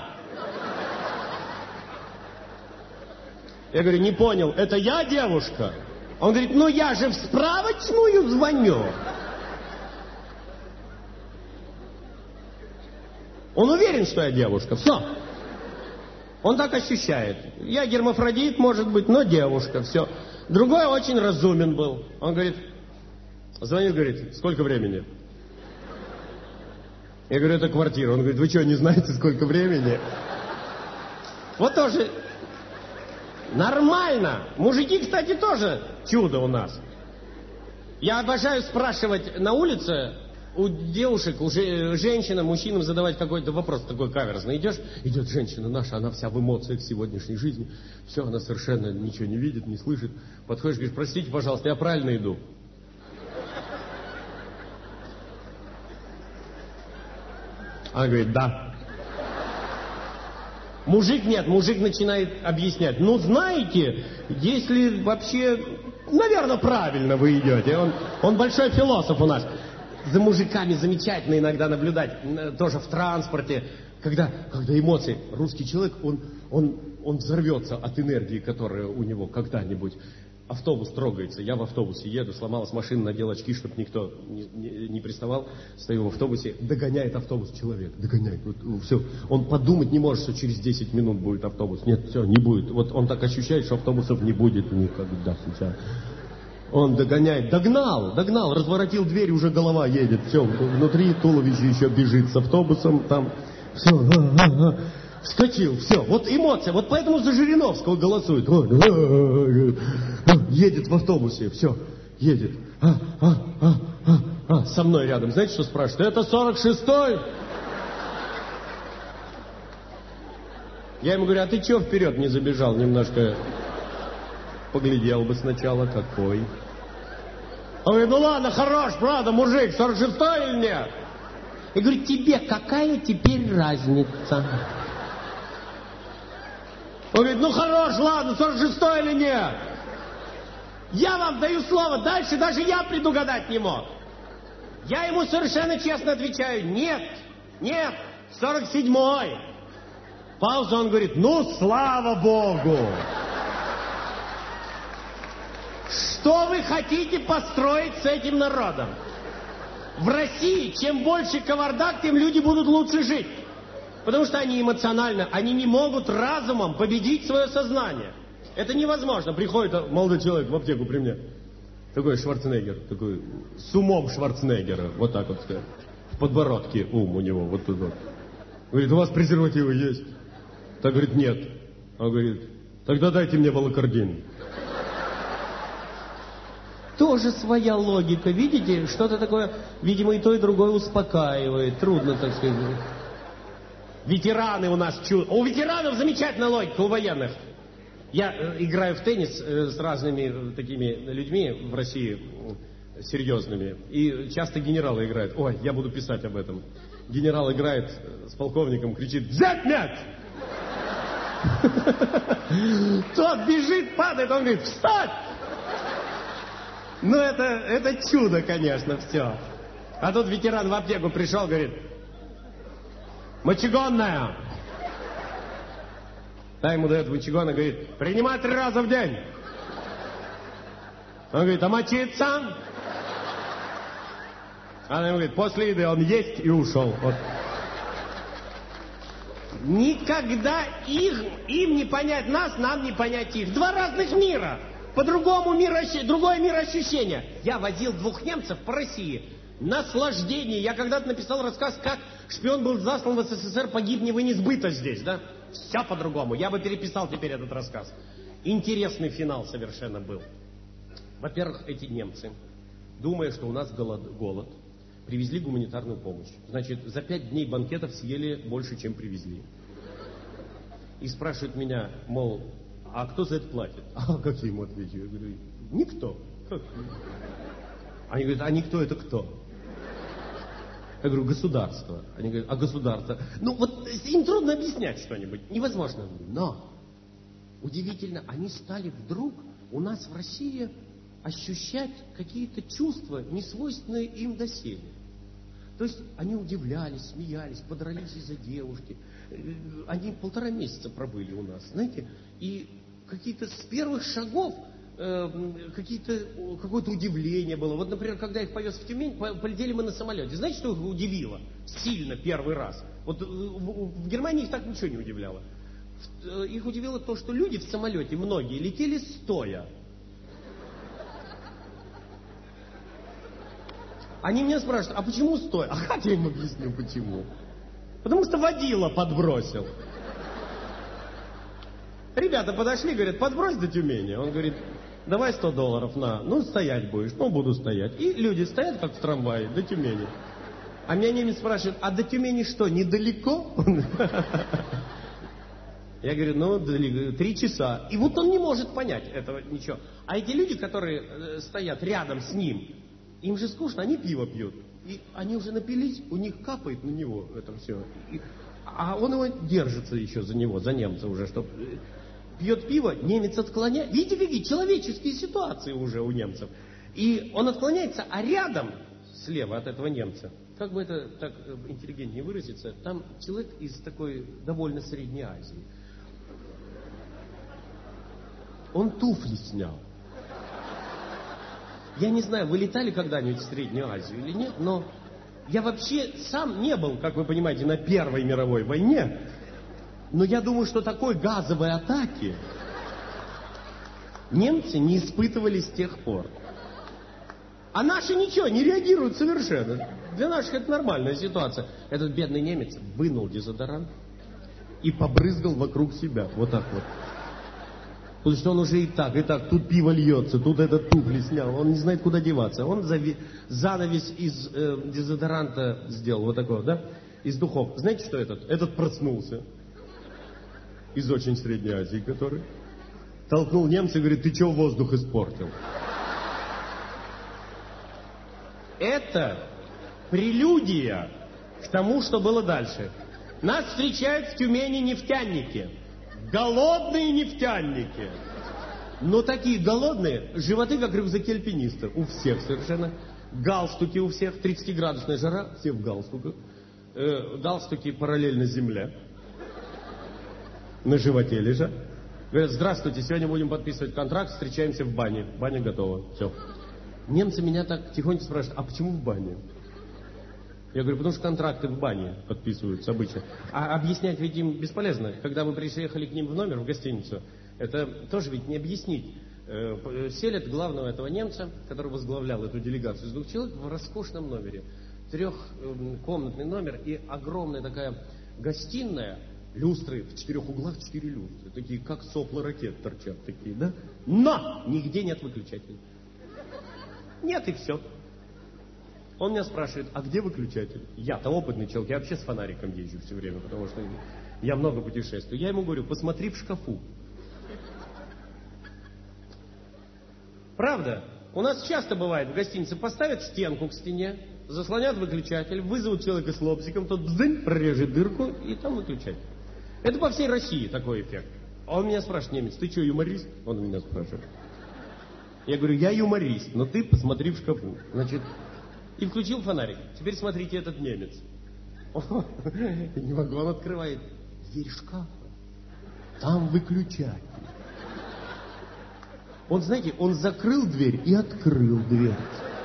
Я говорю: не понял, это я девушка? Он говорит: ну я же в справочную звоню. Он уверен, что я девушка. Все. Он так ощущает. Я гермафродит, может быть, но девушка. Все. Другой очень разумен был. Он говорит, звонит, говорит, сколько времени? Я говорю, это квартира. Он говорит, вы что, не знаете, сколько времени? Вот тоже нормально. Мужики, кстати, тоже чудо у нас. Я обожаю спрашивать на улице у девушек, у женщин, мужчинам задавать какой-то вопрос такой каверзный. Идет женщина наша, она вся в эмоциях сегодняшней жизни. Все, она совершенно ничего не видит, не слышит. Подходишь, говоришь, простите, пожалуйста, я правильно иду? Она говорит, да. Мужик нет, мужик начинает объяснять. Ну, знаете, если вообще, наверное, правильно вы идете. Он большой философ у нас. За мужиками замечательно иногда наблюдать, тоже в транспорте, когда эмоции. Русский человек, он взорвется от энергии, которая у него когда-нибудь. Автобус трогается, я в автобусе еду, сломалась машина, надел очки, чтобы никто не приставал, стою в автобусе, догоняет автобус человек, догоняет, вот, все, он подумать не может, что через 10 минут будет автобус, нет, все, не будет, вот он так ощущает, что автобусов не будет никогда сейчас. Он догоняет, догнал, разворотил дверь, уже голова едет, все, внутри туловище еще бежит с автобусом, там, все, вскочил, все, вот эмоция, вот поэтому за Жириновского голосует, едет в автобусе, все, едет, со мной рядом, знаете, что спрашивает, это 46-й? Я ему говорю, а ты что вперед не забежал, немножко поглядел бы сначала, какой. Он говорит, ну ладно, хорош, правда, мужик, 46-й или нет? Я говорю, тебе какая теперь разница? Он говорит, ну хорош, ладно, 46-й или нет? Я вам даю слово, дальше даже я предугадать не мог. Я ему совершенно честно отвечаю, нет, 47-й. Пауза, он говорит, ну слава Богу. Что вы хотите построить с этим народом? В России, чем больше кавардак, тем люди будут лучше жить. Потому что они эмоционально, они не могут разумом победить свое сознание. Это невозможно. Приходит молодой человек в аптеку при мне. Такой Шварценеггер, такой с умом Шварценеггера, вот так вот сказать. В подбородке ум у него, вот тут вот. Говорит, у вас презервативы есть? Так говорит, нет. Он говорит, тогда дайте мне волокордин. Тоже своя логика, видите? Что-то такое, видимо, и то, и другое успокаивает. Трудно, так сказать. Ветераны у нас чудо. У ветеранов замечательная логика, у военных. Я играю в теннис с разными такими людьми в России, серьезными. И часто генералы играют. Ой, я буду писать об этом. Генерал играет с полковником, кричит «Взять мяч!» Тот бежит, падает, он говорит «Встать!» Ну, это чудо, конечно, все. А тут ветеран в аптеку пришел, говорит, мочегонная. Та ему дает мочегон и говорит, принимать 3 раза в день. Он говорит, а мочиться? Она ему говорит, после еды он есть и ушел. Вот. Никогда им не понять нас, нам не понять их. 2 разных мира. По-другому другое мироощущение. Я возил 2 немцев по России. Наслаждение. Я когда-то написал рассказ, как шпион был заслан в СССР, погиб, не вынес быта здесь, да? Все по-другому. Я бы переписал теперь этот рассказ. Интересный финал совершенно был. Во-первых, эти немцы, думая, что у нас голод, привезли гуманитарную помощь. Значит, за 5 дней банкетов съели больше, чем привезли. И спрашивают меня, мол, а кто за это платит? А как я ему отвечу? Я говорю, никто. Как? Они говорят, а никто это кто? Я говорю, государство. Они говорят, а государство? Ну вот им трудно объяснять что-нибудь. Невозможно. Но удивительно, они стали вдруг у нас в России ощущать какие-то чувства, несвойственные им доселе. То есть они удивлялись, смеялись, подрались из-за девушки. Они 1,5 месяца пробыли у нас, знаете, и какие-то с первых шагов какое-то удивление было. Вот, например, когда их повез в Тюмень, полетели мы на самолете. Знаете, что их удивило? Сильно первый раз. Вот в Германии их так ничего не удивляло. Их удивило то, что люди в самолете, многие, летели стоя. Они меня спрашивают, а почему стоя? А как я им объясню, почему? Потому что водила подбросил. Ребята подошли, говорят, подбрось до Тюмени. Он говорит, давай $100 на. Ну, стоять будешь. Ну, буду стоять. И люди стоят, как в трамвае, до Тюмени. А меня немец спрашивает, а до Тюмени что, недалеко? Я говорю, ну, 3 часа. И вот он не может понять этого ничего. А эти люди, которые стоят рядом с ним, им же скучно, они пиво пьют. И они уже напились, у них капает на него это все. А он его держится еще за него, за немца уже, чтобы... Пьет пиво, немец отклоняется. Видите, человеческие ситуации уже у немцев. И он отклоняется, а рядом, слева от этого немца, как бы это так интеллигентнее выразиться, там человек из такой довольно Средней Азии. Он туфли снял. Я не знаю, вы летали когда-нибудь в Среднюю Азию или нет, но я вообще сам не был, как вы понимаете, на Первой мировой войне. Но я думаю, что такой газовой атаки немцы не испытывали с тех пор. А наши ничего, не реагируют совершенно. Для наших это нормальная ситуация. Этот бедный немец вынул дезодорант и побрызгал вокруг себя. Вот так вот. Потому что он уже и так, тут пиво льется, тут этот туфли снял. Он не знает, куда деваться. Он занавес из дезодоранта сделал, вот такого, да? Из духов. Знаете, что этот? Этот проснулся. Из очень Средней Азии, который толкнул немца и говорит, ты что воздух испортил? Это прелюдия к тому, что было дальше. Нас встречают в Тюмени нефтяники. Голодные нефтяники. Но такие голодные, животы как рюкзаки альпиниста. У всех совершенно. Галстуки у всех, 30-градусная жара, все в галстуках. Галстуки параллельно земле. На животе лежат. Говорят, здравствуйте, сегодня будем подписывать контракт, встречаемся в бане. Баня готова. Все. Немцы меня так тихонько спрашивают, а почему в бане? Я говорю, потому что контракты в бане подписываются обычно. А объяснять ведь им бесполезно. Когда мы приехали к ним в номер, в гостиницу, это тоже ведь не объяснить. Селят главного этого немца, который возглавлял эту делегацию из 2 человек, в роскошном номере. 3-комнатный номер и огромная такая гостиная, люстры в 4 углах, 4 люстры. Такие, как сопла ракет торчат такие, да? Но нигде нет выключателей. Нет, и все. Он меня спрашивает, а где выключатель? Я-то опытный человек, я вообще с фонариком езжу все время, потому что я много путешествую. Я ему говорю, посмотри в шкафу. Правда? У нас часто бывает, в гостинице поставят стенку к стене, заслонят выключатель, вызовут человека с лобзиком, тот бздынь, прорежет дырку, и там выключатель. Это по всей России такой эффект. А он меня спрашивает, немец, ты что, юморист? Он меня спрашивает. Я говорю, я юморист, но ты посмотри в шкафу. Значит, и включил фонарик. Теперь смотрите этот немец. Не могу, он открывает дверь шкафа. Там выключатель. Он, знаете, он закрыл дверь и открыл дверь.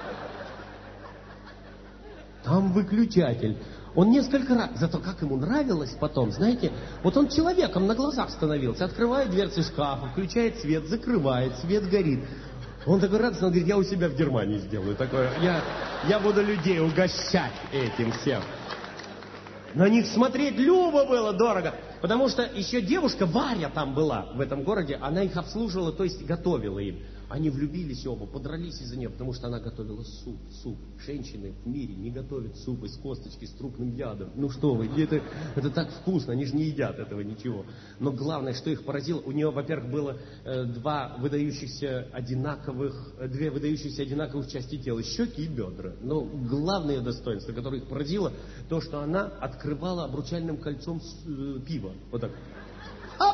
Там выключатель. Он несколько раз, зато как ему нравилось потом, знаете, вот он человеком на глазах становился, открывает дверцы шкафа, включает свет, закрывает, свет горит. Он такой радостный, он говорит, я у себя в Германии сделаю такое, я буду людей угощать этим всем. На них смотреть любо было, дорого. Потому что еще девушка Варя там была в этом городе, она их обслуживала, то есть готовила им. Они влюбились оба, подрались из-за нее, потому что она готовила суп. Женщины в мире не готовят суп из косточки с трупным ядом. Ну что вы, это так вкусно, они же не едят этого ничего. Но главное, что их поразило, у нее, во-первых, было две выдающихся одинаковых части тела, щеки и бедра. Но главное достоинство, которое их поразило, то, что она открывала обручальным кольцом пиво. Вот так. Оп!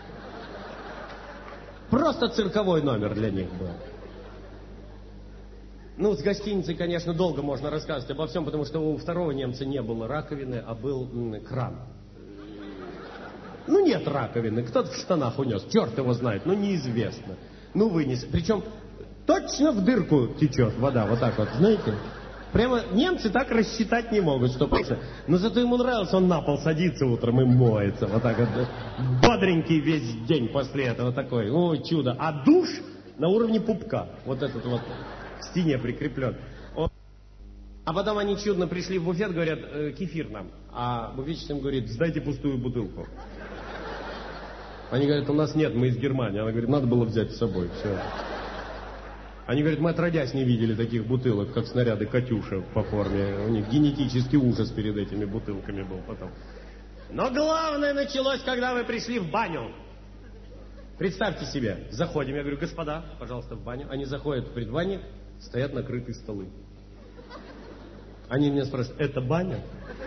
Просто цирковой номер для них был. Ну, с гостиницей, конечно, долго можно рассказывать обо всем, потому что у второго немца не было раковины, а был кран. Ну, нет раковины, кто-то в штанах унес, черт его знает, ну, неизвестно. Ну, вынес. Причем точно в дырку течет вода, вот так вот, знаете. Прямо немцы так рассчитать не могут, что просто. Но зато ему нравилось, он на пол садится утром и моется. Вот так вот. Бодренький весь день после этого такой. Ой, чудо. А душ на уровне пупка. Вот этот вот к стене прикреплен. А потом они чудно пришли в буфет, говорят, кефир нам. А буфетчик им говорит, сдайте пустую бутылку. Они говорят, у нас нет, мы из Германии. Она говорит, надо было взять с собой. Все. Они говорят, мы отродясь не видели таких бутылок, как снаряды «Катюша» по форме. У них генетический ужас перед этими бутылками был потом. Но главное началось, когда вы пришли в баню. Представьте себе, заходим, я говорю, господа, пожалуйста, в баню. Они заходят в предбанник, стоят накрытые столы. Они меня спрашивают, это баня?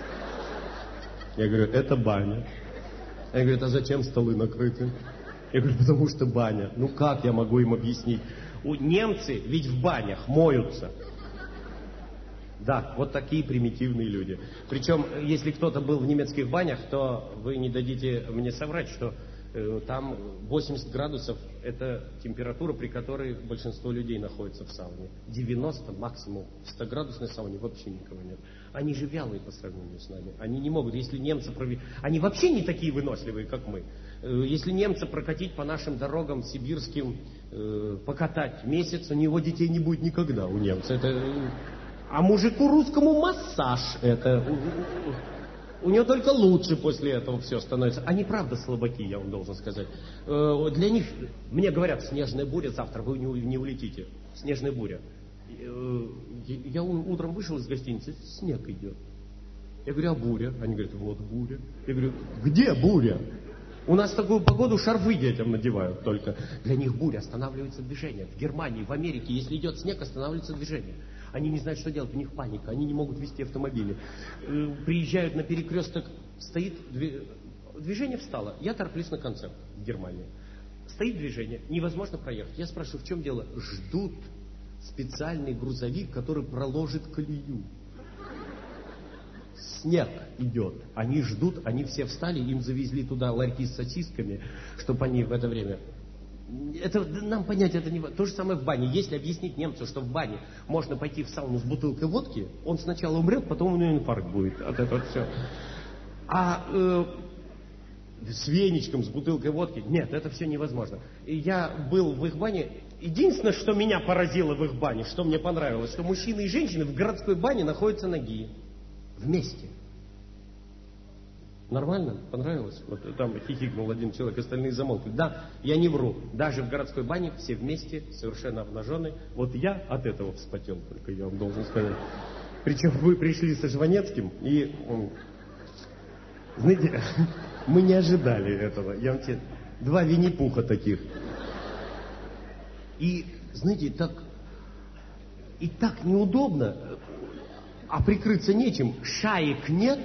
Я говорю, это баня. Они говорят, а зачем столы накрыты? Я говорю, потому что баня. Ну как я могу им объяснить? Немцы ведь в банях моются. Да, вот такие примитивные люди. Причем, если кто-то был в немецких банях, то вы не дадите мне соврать, что там 80 градусов – это температура, при которой большинство людей находится в сауне. 90 максимум. В 100-градусной сауне вообще никого нет. Они же вялые по сравнению с нами. Они не могут, если немцы... Они вообще не такие выносливые, как мы. Если немца прокатить по нашим дорогам сибирским, покатать месяц, у него детей не будет никогда, у немца. Это... А мужику русскому массаж это... У него только лучше после этого все становится. Они правда слабаки, я вам должен сказать. Для них, мне говорят, снежная буря, завтра вы не улетите. Снежная буря. Я утром вышел из гостиницы, снег идет. Я говорю, а буря? Они говорят, вот буря. Я говорю, где буря? У нас в такую погоду шарфы детям надевают только. Для них буря, останавливается движение. В Германии, в Америке, если идет снег, останавливается движение. Они не знают, что делать, у них паника, они не могут вести автомобили. Приезжают на перекресток, стоит, движение встало. Я тороплюсь на концерт в Германии. Стоит движение, невозможно проехать. Я спрашиваю, в чем дело? Ждут специальный грузовик, который проложит колею. Снег идет. Они ждут, они все встали, им завезли туда ларьки с сосисками, чтобы они в это время... Это, нам понять это не... То же самое в бане. Если объяснить немцу, что в бане можно пойти в сауну с бутылкой водки, он сначала умрет, потом у него инфаркт будет от этого все. А с веничком, с бутылкой водки, нет, это все невозможно. И я был в их бане. Единственное, что меня поразило в их бане, что мне понравилось, что мужчины и женщины в городской бане находятся ноги. Вместе. Нормально? Понравилось? Вот там хихикнул один человек, остальные замолкли. Да, я не вру. Даже в городской бане все вместе, совершенно обнаженные. Вот я от этого вспотел, только я вам должен сказать. Причем вы пришли со Жванецким, и, знаете, мы не ожидали этого. Я вам тебе... 2 Винни-Пуха таких. И, знаете, так неудобно, а прикрыться нечем. Шаек нет.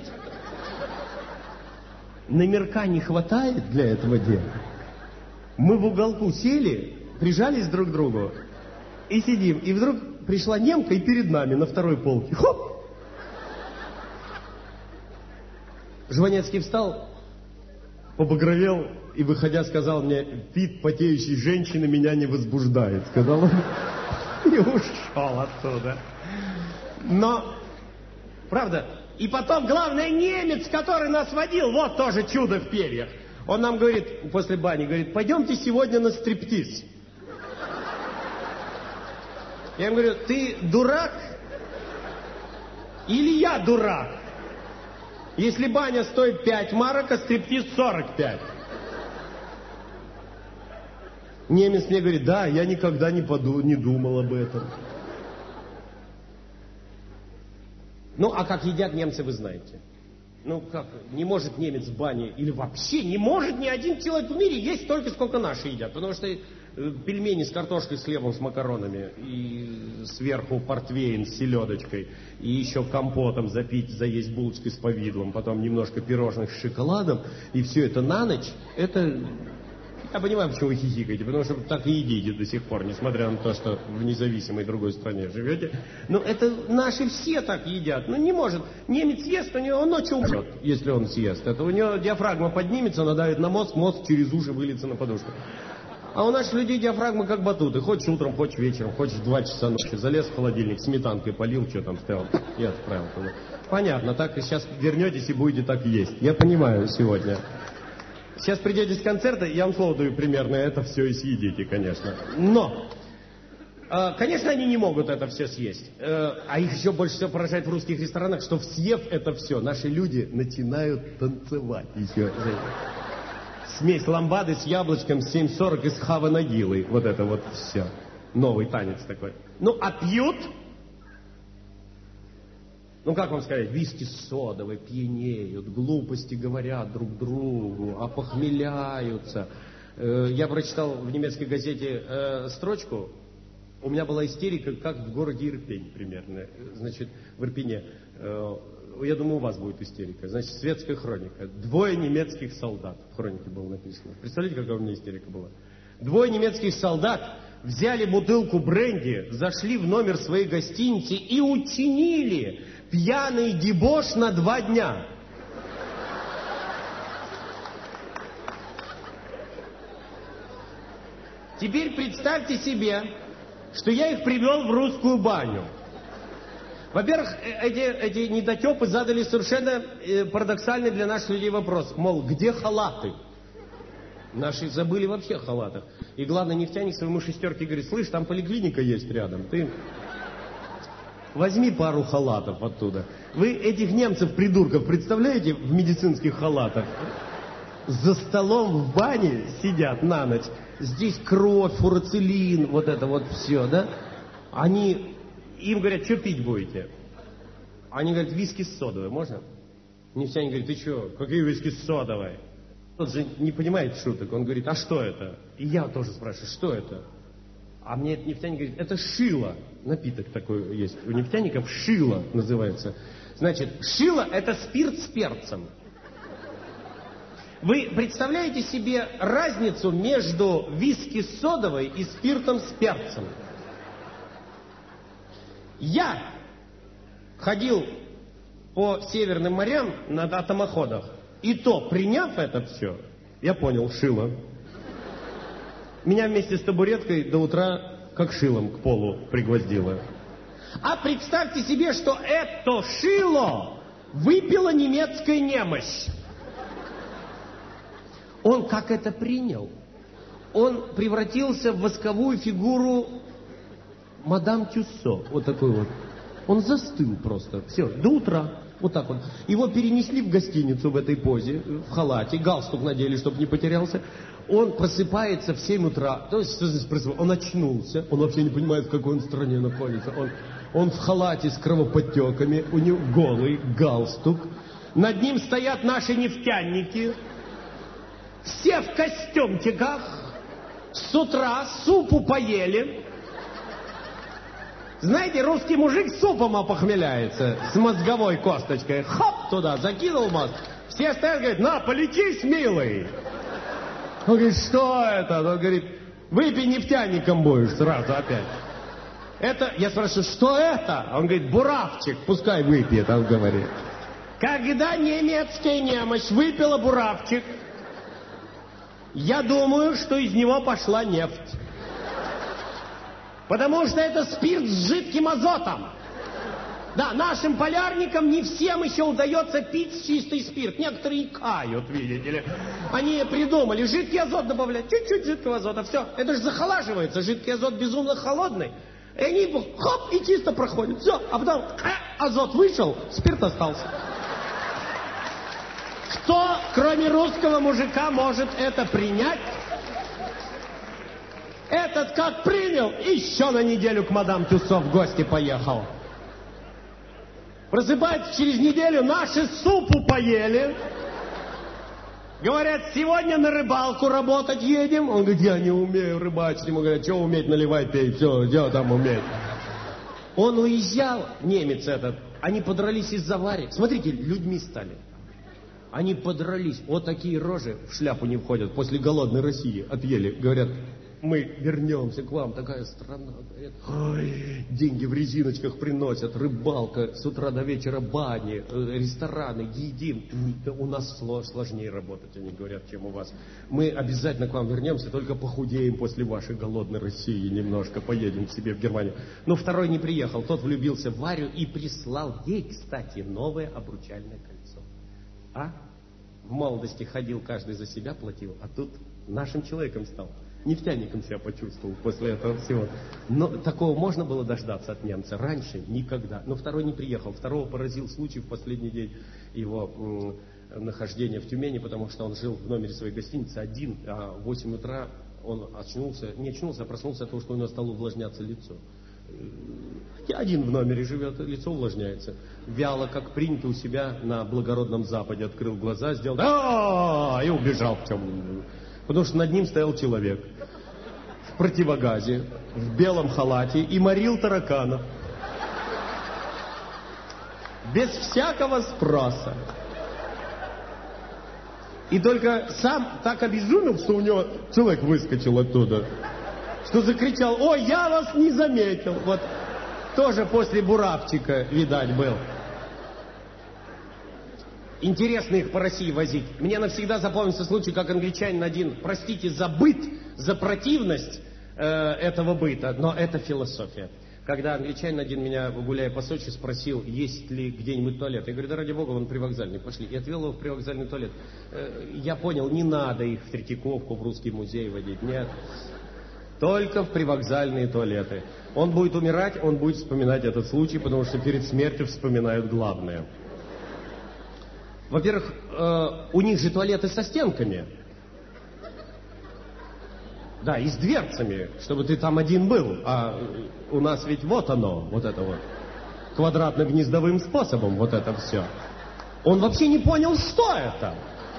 Номерка не хватает для этого дела. Мы в уголку сели, прижались друг к другу и сидим. И вдруг пришла немка и перед нами на второй полке. Хоп! Жванецкий встал, побагровел и, выходя, сказал мне, вид потеющей женщины меня не возбуждает. Сказал он и ушел оттуда. Но, правда... И потом, главное, немец, который нас водил, вот тоже чудо в перьях. Он нам говорит, после бани, говорит, пойдемте сегодня на стриптиз. Я ему говорю, ты дурак? Или я дурак? Если баня стоит 5 марок, а стриптиз 45. Немец мне говорит, да, я никогда не думал об этом. Ну, а как едят немцы, вы знаете. Ну, как, не может немец в бане, или вообще не может ни один человек в мире есть столько, сколько наши едят. Потому что пельмени с картошкой, с хлебом, с макаронами, и сверху портвейн с селедочкой, и еще компотом запить, заесть булочкой с повидлом, потом немножко пирожных с шоколадом, и все это на ночь, это... Я понимаю, почему вы хихикаете, потому что так и едите до сих пор, несмотря на то, что в независимой другой стране живете. Но это наши все так едят. Ну, не может. Немец ест, у него он ночью умрет, если он съест. Это у него диафрагма поднимется, надавит на мозг, мозг через уши выльется на подушку. А у наших людей диафрагмы как батуты. Хочешь утром, хочешь вечером, хочешь в 2 часа ночи. Залез в холодильник, сметанкой полил, что там стоял, и отправил туда. Понятно, так и сейчас вернетесь и будете так есть. Я понимаю сегодня. Сейчас придете с концерта, я вам слово даю примерно, это все и съедите, конечно. Но, конечно, они не могут это все съесть. А их еще больше всего поражает в русских ресторанах, что съев это все, наши люди начинают танцевать еще. Смесь ламбады с яблочком 7.40 из Хава Нагилы. Вот это вот все. Новый танец такой. Ну, а пьют? Ну, как вам сказать, виски содовые, пьянеют, глупости говорят друг другу, опохмеляются. Я прочитал в немецкой газете строчку. У меня была истерика, как в городе Ирпень примерно. Значит, в Ирпене. Я думаю, у вас будет истерика. Значит, светская хроника. 2 немецких солдат. В хронике было написано. Представляете, какая у меня истерика была? 2 немецких солдат взяли бутылку бренди, зашли в номер своей гостиницы и учинили пьяный дебош на 2 дня. Теперь представьте себе, что я их привел в русскую баню. Во-первых, эти недотепы задали совершенно парадоксальный для наших людей вопрос. Мол, где халаты? Наши забыли вообще о халатах. И главный нефтяник своему шестерке говорит: слышь, там поликлиника есть рядом. Ты возьми пару халатов оттуда. Вы этих немцев-придурков представляете в медицинских халатах? За столом в бане сидят на ночь. Здесь кровь, фурацилин, вот это вот все, да? Им говорят: что пить будете? Они говорят: виски содовые, можно? Нефтяник говорит: ты что, какие виски содовые? Тот же не понимает шуток, он говорит: а что это? И я тоже спрашиваю: что это? А мне этот нефтяник говорит: это шило. Напиток такой есть у нефтяников, шило называется. Значит, шило — это спирт с перцем. Вы представляете себе разницу между виски содовой и спиртом с перцем? Я ходил по северным морям на атомоходах, и то, приняв это все, я понял: шило. Меня вместе с табуреткой до утра как шилом к полу пригвоздило. А представьте себе, что это шило выпила немецкая немощь. Он как это принял? Он превратился в восковую фигуру мадам Тюссо. Вот такой вот. Он застыл просто. Все, до утра. Вот так вот. Его перенесли в гостиницу в этой позе, в халате, галстук надели, чтобы не потерялся. Он просыпается в 7 утра. То есть, что здесь происходит? Он очнулся. Он вообще не понимает, в какой он стране находится. Он в халате с кровоподтеками. У него голый галстук. Над ним стоят наши нефтяники. Все в костюмчиках. С утра супу поели. Знаете, русский мужик супом опохмеляется, с мозговой косточкой. Хоп, туда, закинул мозг. Все стоят, говорят: на, полетись, милый. Он говорит: что это? Он говорит: выпей, нефтяником будешь сразу опять. Это, я спрашиваю: что это? Он говорит: буравчик, пускай выпьет, он говорит. Когда немецкая немощь выпила буравчик, я думаю, что из него пошла нефть. Потому что это спирт с жидким азотом. Да, нашим полярникам не всем еще удается пить чистый спирт. Некоторые кают, видите ли. Они придумали жидкий азот добавлять. Чуть-чуть жидкого азота. Все, это же захолаживается. Жидкий азот безумно холодный. И они хоп, и чисто проходят. Все, а потом азот вышел, спирт остался. Кто, кроме русского мужика, может это принять? Этот как принял, еще на неделю к мадам Тюссо в гости поехал. Просыпается через неделю: наши супу поели. Говорят: сегодня на рыбалку работать едем. Он говорит: я не умею рыбачить. Ему говорят: что уметь, наливай, пей, все, где там уметь. Он уезжал, немец этот, они подрались из-за варек. Смотрите, людьми стали. Они подрались, вот такие рожи в шляпу не входят, после голодной России отъели. Говорят: мы вернемся к вам, такая страна. Говорит, ой, деньги в резиночках приносят, рыбалка, с утра до вечера бани, рестораны, едим. У нас сложнее работать, они говорят, чем у вас. Мы обязательно к вам вернемся, только похудеем после вашей голодной России немножко, поедем к себе в Германию. Но второй не приехал, тот влюбился в Варю и прислал ей, кстати, новое обручальное кольцо. А? В молодости ходил, каждый за себя платил, а тут нашим человеком стал. Нефтяником себя почувствовал после этого всего. Но такого можно было дождаться от немца. Раньше никогда. Но второй не приехал. Второго поразил случай в последний день его нахождения в Тюмени, потому что он жил в номере своей гостиницы один, а в 8 утра он проснулся от того, что у него стало увлажняться лицо. Хотя один в номере живет, лицо увлажняется. Вяло, как принято у себя на благородном Западе, открыл глаза, сделал и убежал в темную. Потому что над ним стоял человек в противогазе, в белом халате и морил тараканов. Без всякого спроса. И только сам так обезумел, что у него человек выскочил оттуда, что закричал: ой, я вас не заметил. Вот тоже после буравчика, видать, был. Интересно их по России возить. Мне навсегда запомнился случай, как англичанин один, простите за быт, за противность этого быта, но это философия. Когда англичанин один меня, гуляя по Сочи, спросил, есть ли где-нибудь туалет. Я говорю, да ради бога, вон привокзальный, пошли. И отвел его в привокзальный туалет. Я понял, не надо их в Третьяковку, в Русский музей водить, нет. Только в привокзальные туалеты. Он будет умирать, он будет вспоминать этот случай, потому что перед смертью вспоминают главное. Во-первых, у них же туалеты со стенками. Да, и с дверцами, чтобы ты там один был. А у нас ведь вот оно, вот это вот. Квадратно-гнездовым способом вот это все. Он вообще не понял, что это.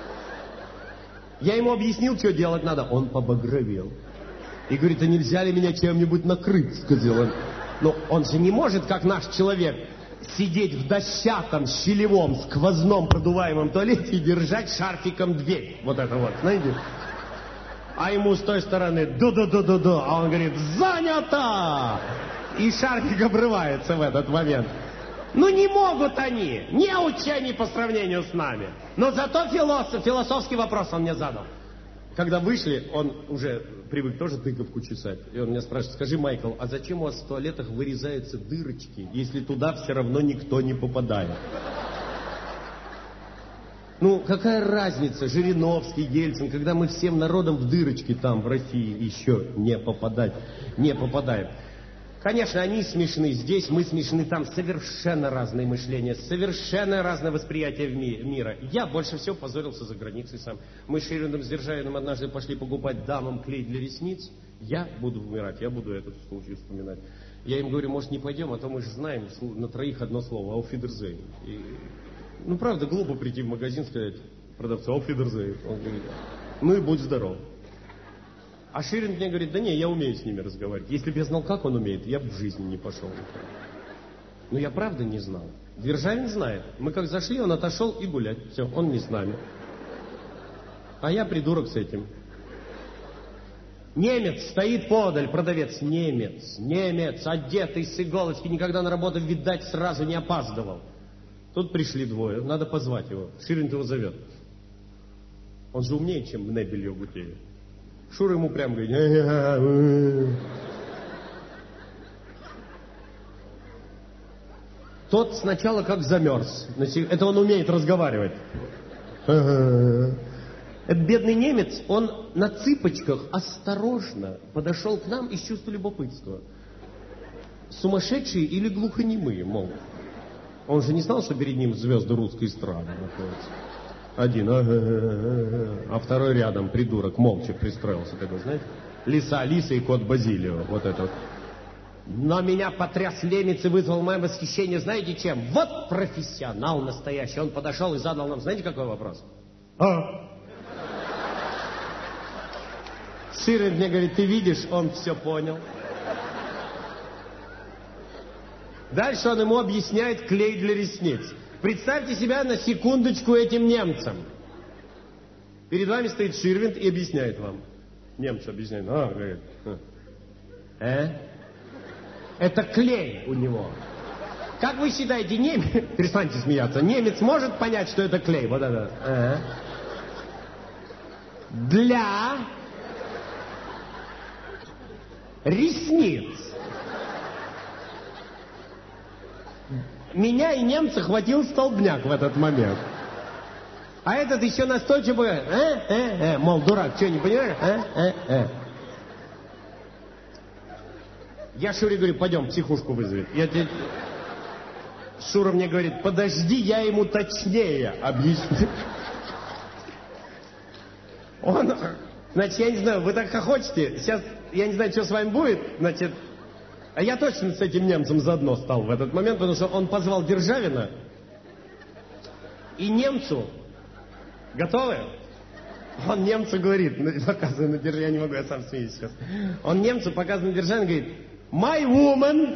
Я ему объяснил, что делать надо. Он побагровел. И говорит, а нельзя ли меня чем-нибудь накрыть, сказал он. Но он же не может, как наш человек, сидеть в дощатом, щелевом, сквозном, продуваемом туалете и держать шарфиком дверь. Вот это вот, знаете? А ему с той стороны ду-ду-ду-ду-ду, а он говорит, занято! И шарфик обрывается в этот момент. Ну не могут они, неучи они по сравнению с нами. Но зато философский вопрос он мне задал. Когда вышли, он уже привык тоже тыковку чесать. И он меня спрашивает, скажи, Майкл, а зачем у вас в туалетах вырезаются дырочки, если туда все равно никто не попадает? Ну, какая разница, Жириновский, Ельцин, когда мы всем народом в дырочки там, в России, еще не попадаем. Конечно, они смешны здесь, мы смешны там. Совершенно разное мышление, совершенно разное восприятие мира. Я больше всего позорился за границей сам. Мы с Шириным, с Державиным однажды пошли покупать дамам клей для ресниц. Я буду умирать, я буду этот случай вспоминать. Я им говорю, может, не пойдем, а то мы же знаем на троих одно слово, auf Wiedersehen. Ну, правда, глупо прийти в магазин и сказать продавцу, auf Wiedersehen. Он говорит, ну и будь здоров. А Ширин мне говорит, да не, я умею с ними разговаривать. Если бы я знал, как он умеет, я бы в жизни не пошел. Но я правда не знал. Державин знает. Мы как зашли, он отошел и гулять. Все, он не с нами. А я придурок с этим. Немец стоит подаль, продавец. Немец, одетый с иголочки, никогда на работу, видать, сразу не опаздывал. Тут пришли двое, надо позвать его. Ширин его зовет. Он же умнее, чем Небель Йогутеев. Шура ему прям говорит. Тот сначала как замерз. Это он умеет разговаривать. Этот бедный немец, он на цыпочках осторожно подошел к нам из чувства любопытства. Сумасшедшие или глухонемые, мол. Он же не знал, что перед ним звезды русской эстрады находятся. Один, а второй рядом, придурок, молча пристроился такой, знаете? Лиса Алиса и кот Базилио, вот это вот. Но меня потряс немец и вызвал мое восхищение, знаете чем? Вот профессионал настоящий. Он подошел и задал нам, знаете, какой вопрос? Ширин мне говорит, ты видишь, он все понял. Дальше он ему объясняет клей для ресниц. Представьте себя на секундочку этим немцам. Перед вами стоит Ширвинд и объясняет вам. Немцы объясняют. Говорит. Это клей у него. Как вы считаете, немец... Перестаньте смеяться. Немец может понять, что это клей? Вот это. Для ресниц. Меня и немца хватил столбняк в этот момент. А этот еще настойчиво говорит, мол, дурак, что, не понимаешь? Я Шуре говорю, пойдем, психушку вызовет. Шура мне говорит, подожди, я ему точнее объясню. Он, значит, я не знаю, вы так хохочете, сейчас, я не знаю, что с вами будет, значит, а я точно с этим немцем заодно стал в этот момент, потому что он позвал Державина, и немцу, готовы? Он немцу говорит, показывая на Державина, я не могу, я сам смеюсь сейчас, он немцу показывая на Державина, говорит, my woman.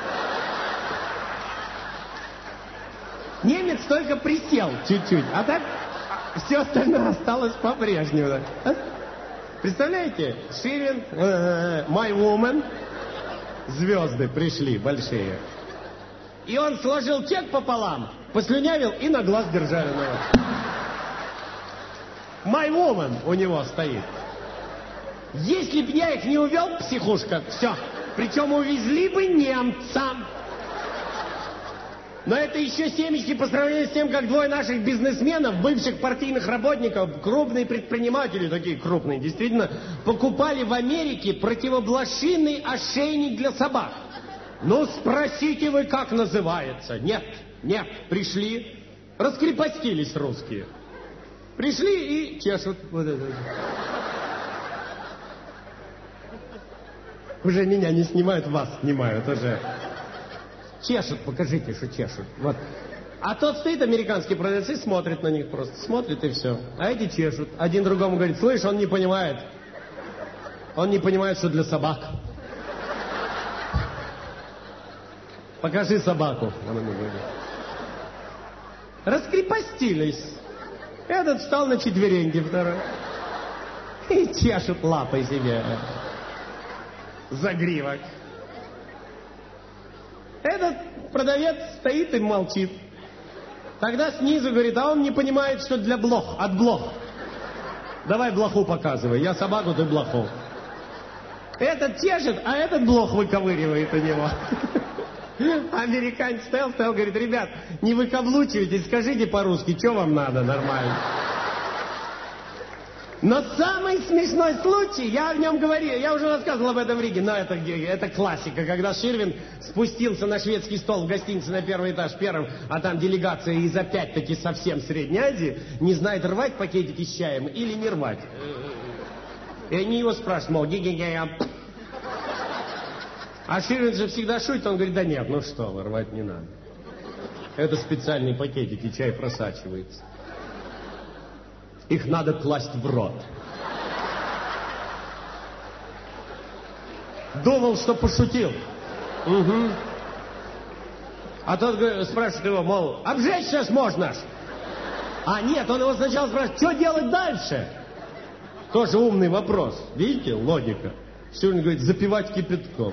Немец только присел чуть-чуть, а так все остальное осталось по-прежнему. Представляете? Ширин, my woman, звезды пришли большие. И он сложил чек пополам, послюнявил и на глаз Державина. My woman у него стоит. Если б я их не увел, психушка, все. Причем увезли бы немца. Но это еще семечки по сравнению с тем, как двое наших бизнесменов, бывших партийных работников, крупные предприниматели, такие крупные, действительно, покупали в Америке противоблошиный ошейник для собак. Ну, спросите вы, как называется? Нет, пришли, раскрепостились русские. Пришли и чешут. Вот это. Уже меня не снимают, вас снимают уже. Чешут, покажите, что чешут. Вот. А тот стоит, американский продавец, и смотрит на них просто. Смотрит и все. А эти чешут. Один другому говорит, слышь, он не понимает. Он не понимает, что для собак. Покажи собаку. Раскрепостились. Этот встал на четвереньки второй. И чешут лапой себе загривок. Этот продавец стоит и молчит. Тогда снизу говорит, а он не понимает, что для блох, от блох. Давай блоху показывай, я собаку, ты блоху. Этот чешет, а этот блох выковыривает у него. Американец стоял, говорит, ребят, не выкаблучивайтесь, скажите по-русски, что вам надо нормально. Но самый смешной случай, я о нем говорил, я уже рассказывал об этом в Риге, но это классика, когда Ширвин спустился на шведский стол в гостинице на первый этаж первым, а там делегация из опять-таки совсем Средней Азии, не знает, рвать пакетики с чаем или не рвать. И они его спрашивают, мол, ги-ги-ги-я. А Ширвин же всегда шутит, он говорит, да нет, ну что вы, рвать не надо. Это специальные пакетики, чай просачивается. Их надо класть в рот. Думал, что пошутил. Угу. А тот спрашивает его, мол, обжечь сейчас можно? А нет, он его сначала спрашивает, что делать дальше? Тоже умный вопрос. Видите, логика. Сегодня говорит, запивать кипятком.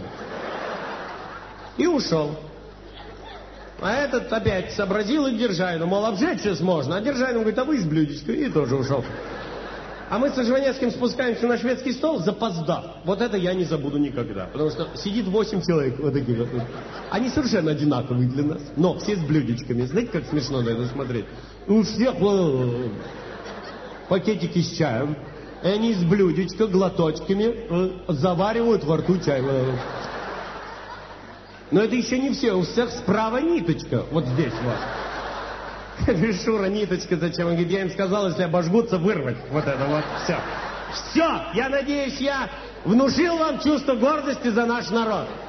И ушел. А этот опять сообразил и Державину, мол, обжечь сейчас можно. А Державин говорит, а вы из блюдечка. И тоже ушел. А мы с Жванецким спускаемся на шведский стол, запоздав. Вот это я не забуду никогда. Потому что сидит 8 человек вот таких вот. Они совершенно одинаковые для нас. Но все с блюдечками. Знаете, как смешно на это смотреть? У всех пакетики с чаем. И они с блюдечка, глоточками заваривают во рту чай. Но это еще не все. У всех справа ниточка. Вот здесь вот. Шура, ниточка зачем? Он говорит, я им сказал, если обожгутся, вырвать. Вот это вот. Все. Все. Я надеюсь, я внушил вам чувство гордости за наш народ.